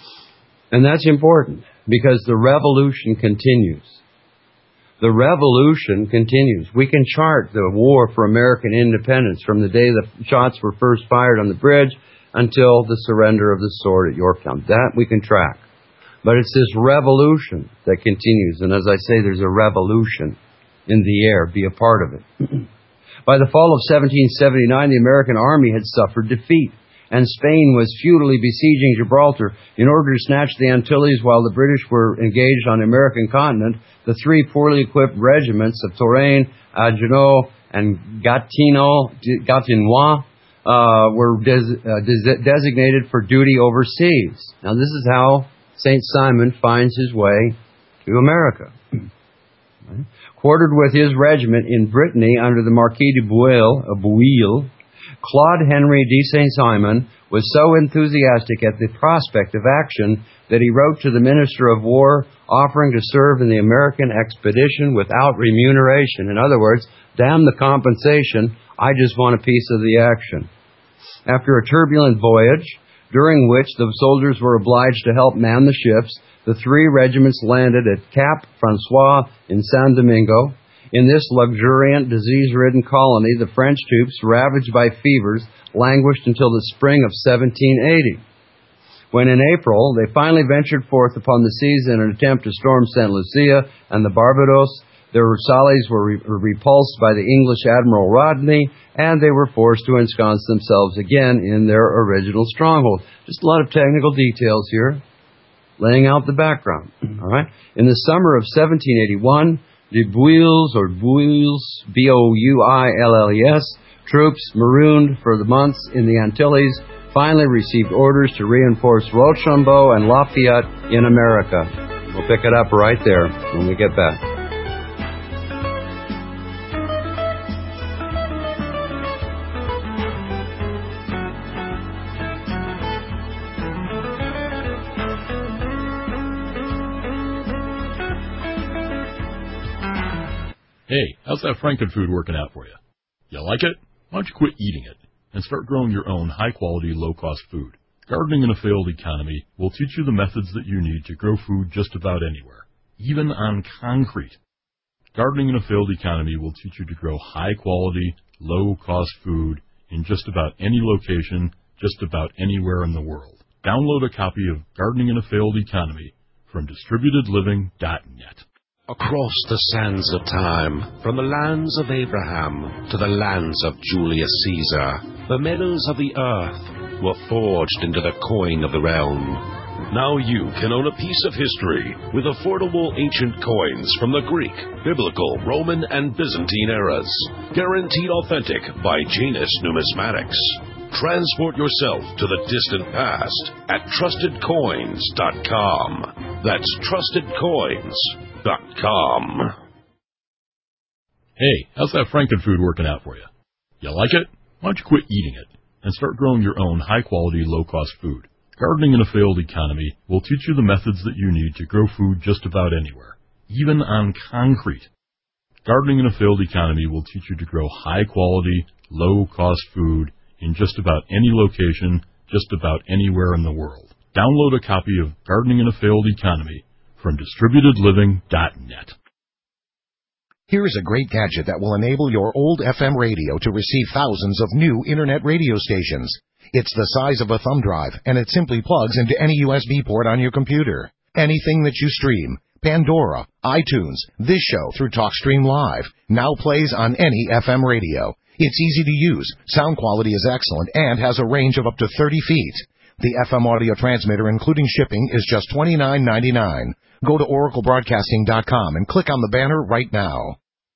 And that's important because the revolution continues. The revolution continues. We can chart the war for American independence from the day the shots were first fired on the bridge until the surrender of the sword at Yorktown. That we can track. But it's this revolution that continues. And as I say, there's a revolution in the air. Be a part of it. By the fall of seventeen seventy-nine, the American army had suffered defeat, and Spain was futilely besieging Gibraltar. In order to snatch the Antilles while the British were engaged on the American continent, the three poorly equipped regiments of Touraine, Haguenau, and Gatineau, Gatinois uh, were des- uh, des- designated for duty overseas. Now this is how Saint Simon finds his way to America. Right? Quartered with his regiment in Brittany under the Marquis de Bouille, uh, Bouille, Claude Henry de Saint Simon was so enthusiastic at the prospect of action that he wrote to the Minister of War offering to serve in the American expedition without remuneration. In other words, damn the compensation, I just want a piece of the action. After a turbulent voyage, during which the soldiers were obliged to help man the ships, the three regiments landed at Cap Francois in San Domingo. In this luxuriant, disease-ridden colony, the French troops, ravaged by fevers, languished until the spring of seventeen eighty. When in April, they finally ventured forth upon the seas in an attempt to storm Saint Lucia and the Barbados, their sallies were, re- were repulsed by the English Admiral Rodney, and they were forced to ensconce themselves again in their original stronghold. Just a lot of technical details here, laying out the background. All right. In the summer of seventeen eighty-one, the Bouilles or Bouilles, B O U I L L E S, troops marooned for the months in the Antilles finally received orders to reinforce Rochambeau and Lafayette in America. We'll pick it up right there when we get back.
Hey, how's that Frankenfood working out for you? You like it? Why don't you quit eating it and start growing your own high-quality, low-cost food? Gardening in a Failed Economy will teach you the methods that you need to grow food just about anywhere, even on concrete. Gardening in a Failed Economy will teach you to grow high-quality, low-cost food in just about any location, just about anywhere in the world. Download a copy of Gardening in a Failed Economy from distributed living dot net.
Across the sands of time, from the lands of Abraham to the lands of Julius Caesar, the metals of the earth were forged into the coin of the realm.
Now you can own a piece of history with affordable ancient coins from the Greek, Biblical, Roman, and Byzantine eras. Guaranteed authentic by Janus Numismatics. Transport yourself to the distant past at trusted coins dot com. That's trusted coins dot com.
Hey, how's that Frankenfood working out for you? You like it? Why don't you quit eating it and start growing your own high-quality, low-cost food? Gardening in a Failed Economy will teach you the methods that you need to grow food just about anywhere, even on concrete. Gardening in a Failed Economy will teach you to grow high-quality, low-cost food in just about any location, just about anywhere in the world. Download a copy of Gardening in a Failed Economy from distributed living dot net.
Here's a great gadget that will enable your old F M radio to receive thousands of new Internet radio stations. It's the size of a thumb drive, and it simply plugs into any U S B port on your computer. Anything that you stream, Pandora, iTunes, this show through TalkStream Live, now plays on any F M radio. It's easy to use, sound quality is excellent, and has a range of up to thirty feet. The F M audio transmitter, including shipping, is just twenty-nine ninety-nine. Go to Oracle Broadcasting dot com and click on the banner right now.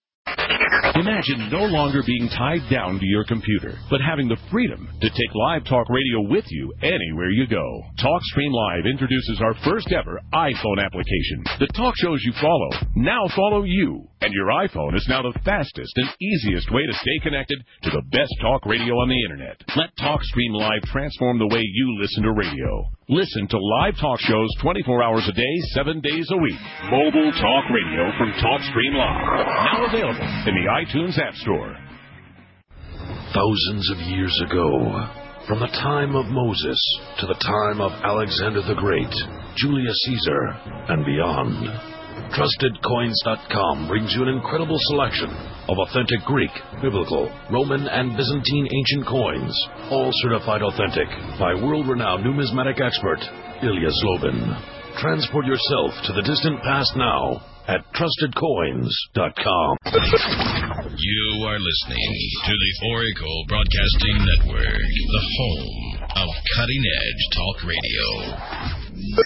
Imagine no longer being tied down to your computer, but having the freedom to take Live Talk Radio with you anywhere you go. TalkStream Live introduces our first ever iPhone application. The talk shows you follow now follow you, and your iPhone is now the fastest and easiest way to stay connected to the best talk radio on the Internet. Let TalkStream Live transform the way you listen to radio. Listen to live talk shows twenty-four hours a day, seven days a week. Mobile talk radio from TalkStream Live. Now available in the iTunes App Store.
Thousands of years ago, from the time of Moses to the time of Alexander the Great, Julius Caesar, and beyond, trusted coins dot com brings you an incredible selection of authentic Greek, Biblical, Roman, and Byzantine ancient coins, all certified authentic by world-renowned numismatic expert Ilya Zlobin. Transport yourself to the distant past now at trusted coins dot com.
You are listening to the Oracle Broadcasting Network, the home of cutting-edge talk radio.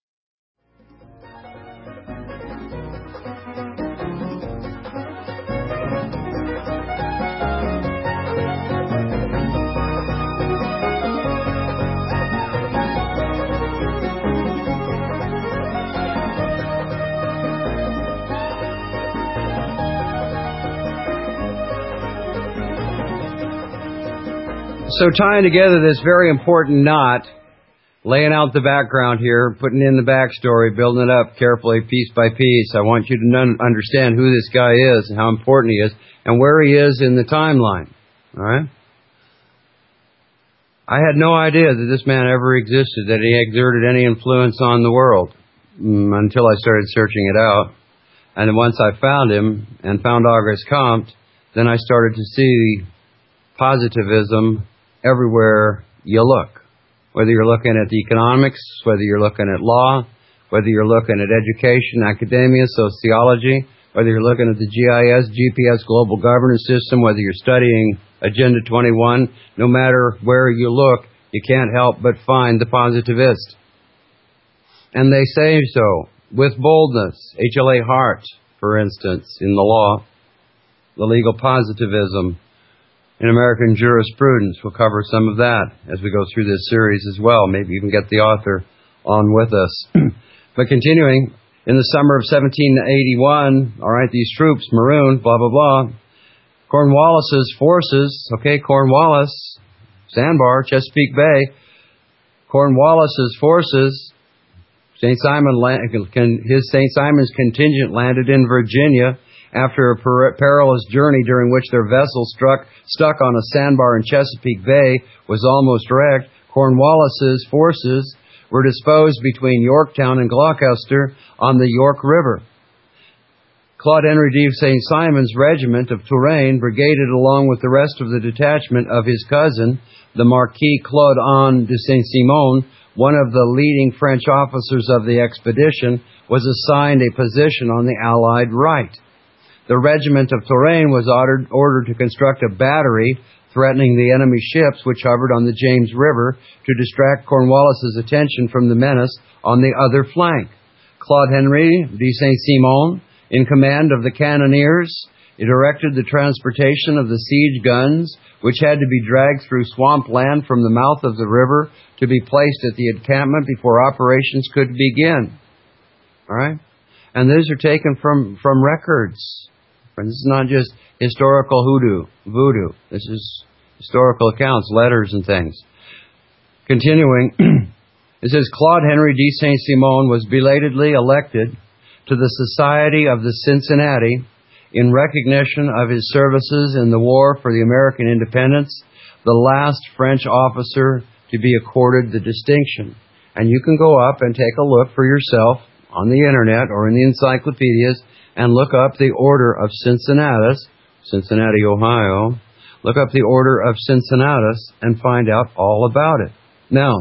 So tying together this very important knot, laying out the background here, putting in the backstory, building it up carefully, piece by piece. I want you to non- understand who this guy is and how important he is and where he is in the timeline. All right? I had no idea that this man ever existed, that he exerted any influence on the world mm, until I started searching it out. And then once I found him and found Auguste Comte, then I started to see positivism everywhere you look. Whether you're looking at the economics, whether you're looking at law, whether you're looking at education, academia, sociology, whether you're looking at the G I S, G P S, global governance system, whether you're studying Agenda twenty-one, no matter where you look, you can't help but find the positivist. And they say so with boldness. H L A Hart, for instance, in the law, the legal positivism in American jurisprudence. We'll cover some of that as we go through this series as well. Maybe even get the author on with us. But continuing, in the summer of seventeen eighty-one, all right, these troops, marooned, blah, blah, blah, Cornwallis's forces, okay, Cornwallis, Sandbar, Chesapeake Bay, Cornwallis's forces, Saint Simon, his Saint Simon's contingent landed in Virginia after a per- perilous journey during which their vessel struck stuck on a sandbar in Chesapeake Bay was almost wrecked. Cornwallis's forces were disposed between Yorktown and Gloucester on the York River. Claude Henry de Saint Simon's regiment of Touraine brigaded along with the rest of the detachment of his cousin, the Marquis Claude Anne de Saint-Simon, one of the leading French officers of the expedition, was assigned a position on the Allied right. The regiment of Touraine was ordered, ordered to construct a battery threatening the enemy ships which hovered on the James River to distract Cornwallis's attention from the menace on the other flank. Claude Henry de Saint-Simon, in command of the cannoneers, directed the transportation of the siege guns, which had to be dragged through swamp land from the mouth of the river to be placed at the encampment before operations could begin. All right? And these are taken from, from records. This is not just historical hoodoo, voodoo. This is historical accounts, letters and things. Continuing, it says, Claude Henry de Saint-Simon was belatedly elected to the Society of the Cincinnati in recognition of his services in the war for the American independence, the last French officer to be accorded the distinction. And you can go up and take a look for yourself on the internet or in the encyclopedias and look up the Order of Cincinnatus, Cincinnati, Ohio. Look up the Order of Cincinnatus and find out all about it. Now,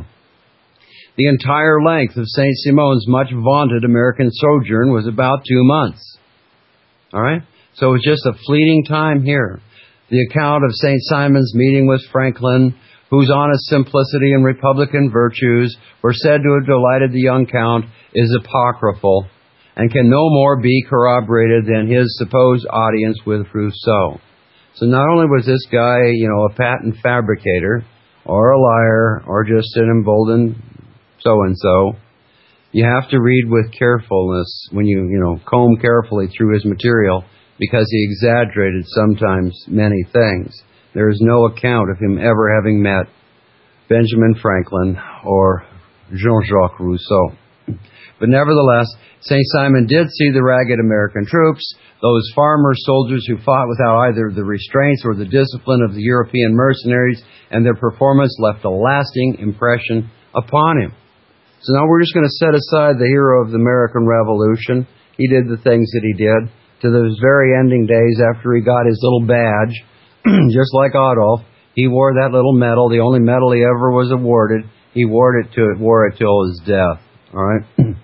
the entire length of Saint Simon's much vaunted American sojourn was about two months. All right? So it was just a fleeting time here. The account of Saint Simon's meeting with Franklin, whose honest simplicity and republican virtues were said to have delighted the young count, is apocryphal and can no more be corroborated than his supposed audience with Rousseau. So not only was this guy, you know, a patent fabricator or a liar or just an emboldened so-and-so, you have to read with carefulness when you, you know, comb carefully through his material, because he exaggerated sometimes many things. There is no account of him ever having met Benjamin Franklin or Jean-Jacques Rousseau. But nevertheless, Saint Simon did see the ragged American troops, those farmer soldiers who fought without either the restraints or the discipline of the European mercenaries, and their performance left a lasting impression upon him. So now we're just going to set aside the hero of the American Revolution. He did the things that he did to those very ending days after he got his little badge, just like Adolf. He wore that little medal, the only medal he ever was awarded. He wore it to wore it till his death. All right.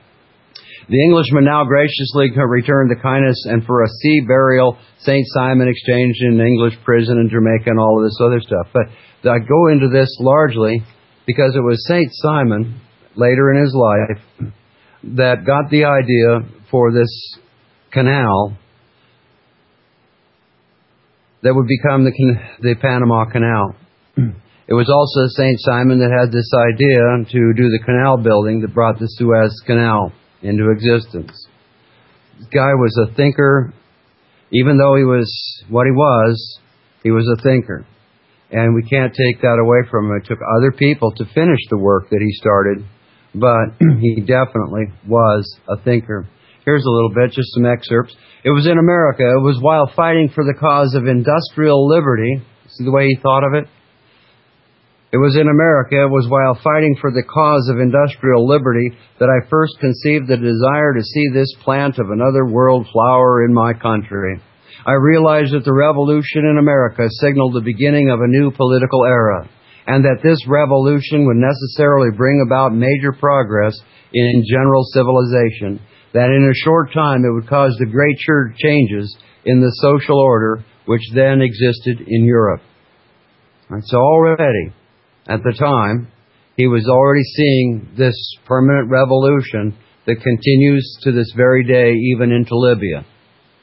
The Englishman now graciously returned the kindness, and for a sea burial, Saint Simon exchanged in an English prison in Jamaica and all of this other stuff. But I go into this largely because it was Saint Simon, later in his life, that got the idea for this canal that would become the, the Panama Canal. It was also Saint Simon that had this idea to do the canal building that brought the Suez Canal into existence. This guy was a thinker. Even though he was what he was, he was a thinker. And we can't take that away from him. It took other people to finish the work that he started, but he definitely was a thinker. Here's a little bit, just some excerpts. It was in America. It was while fighting for the cause of industrial liberty. See the way he thought of it? It was in America, it was while fighting for the cause of industrial liberty that I first conceived the desire to see this plant of another world flower in my country. I realized that the revolution in America signaled the beginning of a new political era, and that this revolution would necessarily bring about major progress in general civilization, that in a short time it would cause the great changes in the social order which then existed in Europe. And so already, at the time, he was already seeing this permanent revolution that continues to this very day, even into Libya.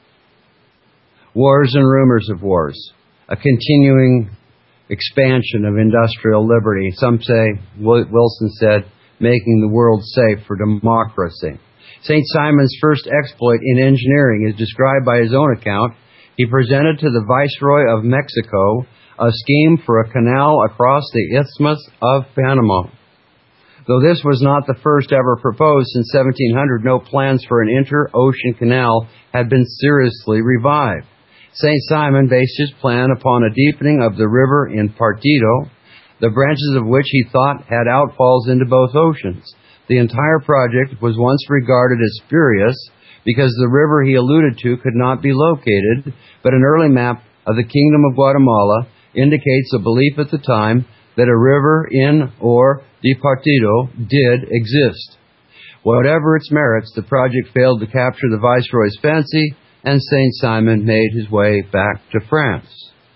Wars and rumors of wars. A continuing expansion of industrial liberty. Some say, Wilson said, making the world safe for democracy. Saint Simon's first exploit in engineering is described by his own account. He presented to the Viceroy of Mexico a scheme for a canal across the Isthmus of Panama. Though this was not the first ever proposed since seventeen hundred, no plans for an inter-ocean canal had been seriously revived. Saint Simon based his plan upon a deepening of the river in Partido, the branches of which he thought had outfalls into both oceans. The entire project was once regarded as spurious because the river he alluded to could not be located, but an early map of the Kingdom of Guatemala indicates a belief at the time that a river in or de Partido did exist. Whatever its merits, the project failed to capture the Viceroy's fancy, and Saint Simon made his way back to France.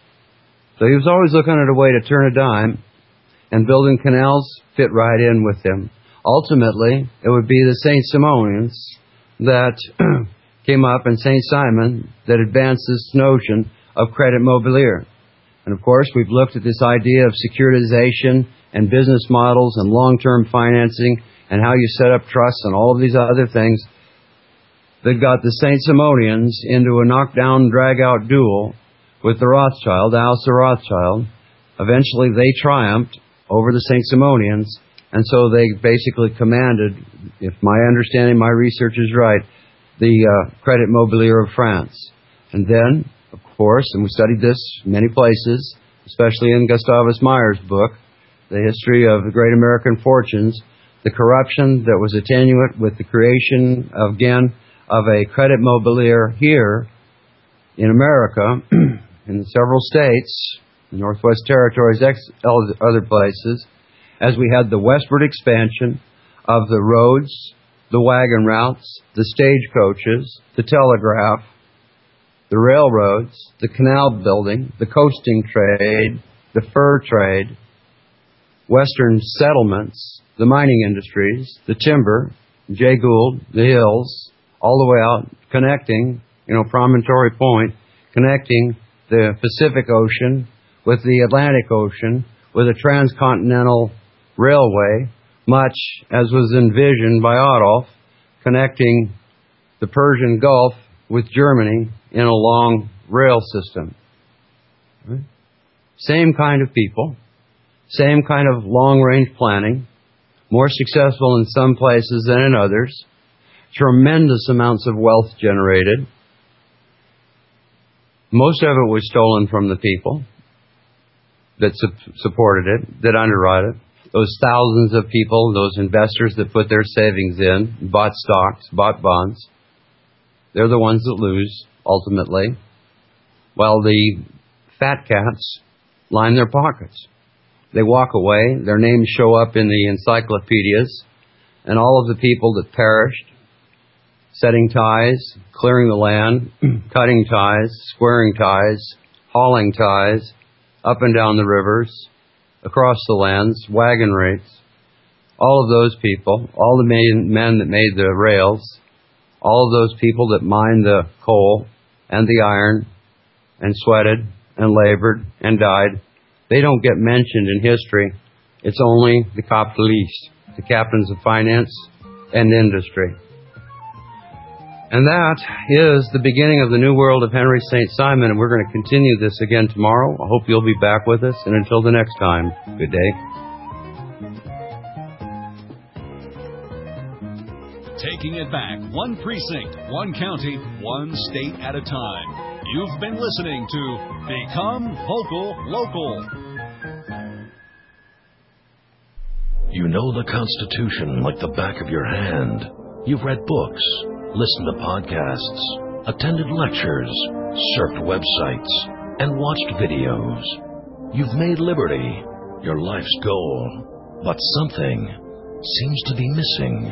So he was always looking at a way to turn a dime, and building canals fit right in with him. Ultimately, it would be the Saint Simonians that came up and Saint Simon that advanced this notion of credit mobilier. And of course, we've looked at this idea of securitization and business models and long-term financing and how you set up trusts and all of these other things that got the Saint Simonians into a knockdown, drag-out duel with the Rothschild, the House of Rothschild. Eventually, they triumphed over the Saint Simonians, and so they basically commanded, if my understanding, my research is right, the uh, credit mobilier of France. And then, of course, and we studied this in many places, especially in Gustavus Meyer's book, The History of the Great American Fortunes, the corruption that was attenuate with the creation, of, again, of a credit mobilier here in America, in several states, the Northwest Territories, other places, as we had the westward expansion of the roads, the wagon routes, the stagecoaches, the telegraph, the railroads, the canal building, the coasting trade, the fur trade, western settlements, the mining industries, the timber, Jay Gould, the hills, all the way out, connecting, you know, Promontory Point, connecting the Pacific Ocean with the Atlantic Ocean, with a transcontinental railway, much as was envisioned by Adolf, connecting the Persian Gulf with Germany in a long rail system. Right? Same kind of people, same kind of long-range planning, more successful in some places than in others, tremendous amounts of wealth generated. Most of it was stolen from the people that su- supported it, that underwrote it. Those thousands of people, those investors that put their savings in, bought stocks, bought bonds, they're the ones that lose, ultimately, while the fat cats line their pockets. They walk away, their names show up in the encyclopedias, and all of the people that perished, setting ties, clearing the land, cutting ties, squaring ties, hauling ties, up and down the rivers, across the lands, wagon rates, all of those people, all the men that made the rails, all of those people that mined the coal and the iron and sweated and labored and died, they don't get mentioned in history. It's only the capitalistes, the captains of finance and industry. And that is the beginning of the new world of Henry Saint Simon, and we're going to continue this again tomorrow. I hope you'll be back with us, and until the next time, good day.
Taking it back, one precinct, one county, one state at a time. You've been listening to Become Vocal Local.
You know the Constitution like the back of your hand. You've read books, listened to podcasts, attended lectures, surfed websites, and watched videos. You've made liberty your life's goal, but something seems to be missing.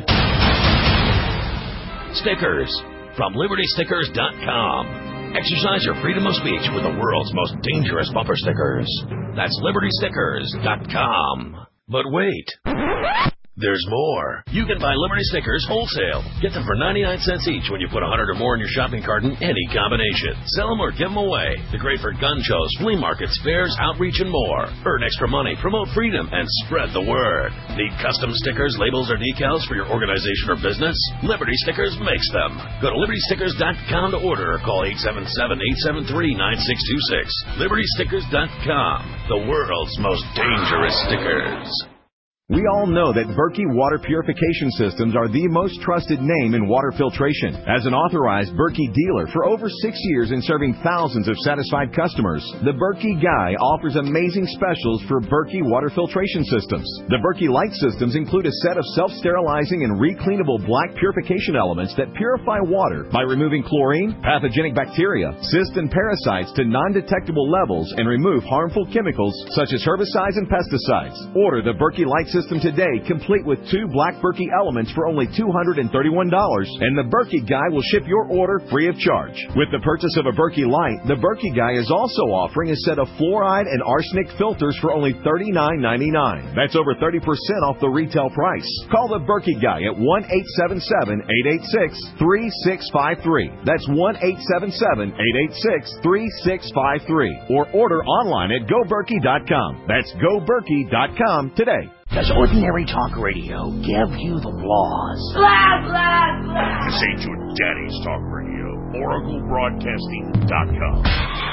Stickers from Liberty Stickers dot com. Exercise your freedom of speech with the world's most dangerous bumper stickers. That's Liberty Stickers dot com. But wait. There's more. You can buy Liberty stickers wholesale. Get them for ninety-nine cents each when you put one hundred or more in your shopping cart in any combination. Sell them or give them away. They're great for gun shows, flea markets, fairs, outreach, and more. Earn extra money, promote freedom, and spread the word. Need custom stickers, labels, or decals for your organization or business? Liberty Stickers makes them. Go to liberty stickers dot com to order or call eight seven seven, eight seven three, nine six two six. liberty stickers dot com, the world's most dangerous stickers.
We all know that Berkey Water Purification Systems are the most trusted name in water filtration. As an authorized Berkey dealer for over six years and serving thousands of satisfied customers, the Berkey Guy offers amazing specials for Berkey water filtration systems. The Berkey Light systems include a set of self-sterilizing and recleanable black purification elements that purify water by removing chlorine, pathogenic bacteria, cysts, and parasites to non-detectable levels and remove harmful chemicals such as herbicides and pesticides. Order the Berkey Light system today, complete with two black Berkey elements for only two hundred thirty-one dollars, and the Berkey Guy will ship your order free of charge. With the purchase of a Berkey Light, the Berkey Guy is also offering a set of fluoride and arsenic filters for only thirty-nine ninety-nine. That's over thirty percent off the retail price. Call the Berkey Guy at one eight seven seven, eight eight six, three six five three. That's one eight seven seven, eight eight six, three six five three. Or order online at go berkey dot com. That's go berkey dot com today.
Does ordinary talk radio give you the laws?
Blah, blah, blah.
This ain't your daddy's talk radio. Oracle Broadcasting dot com.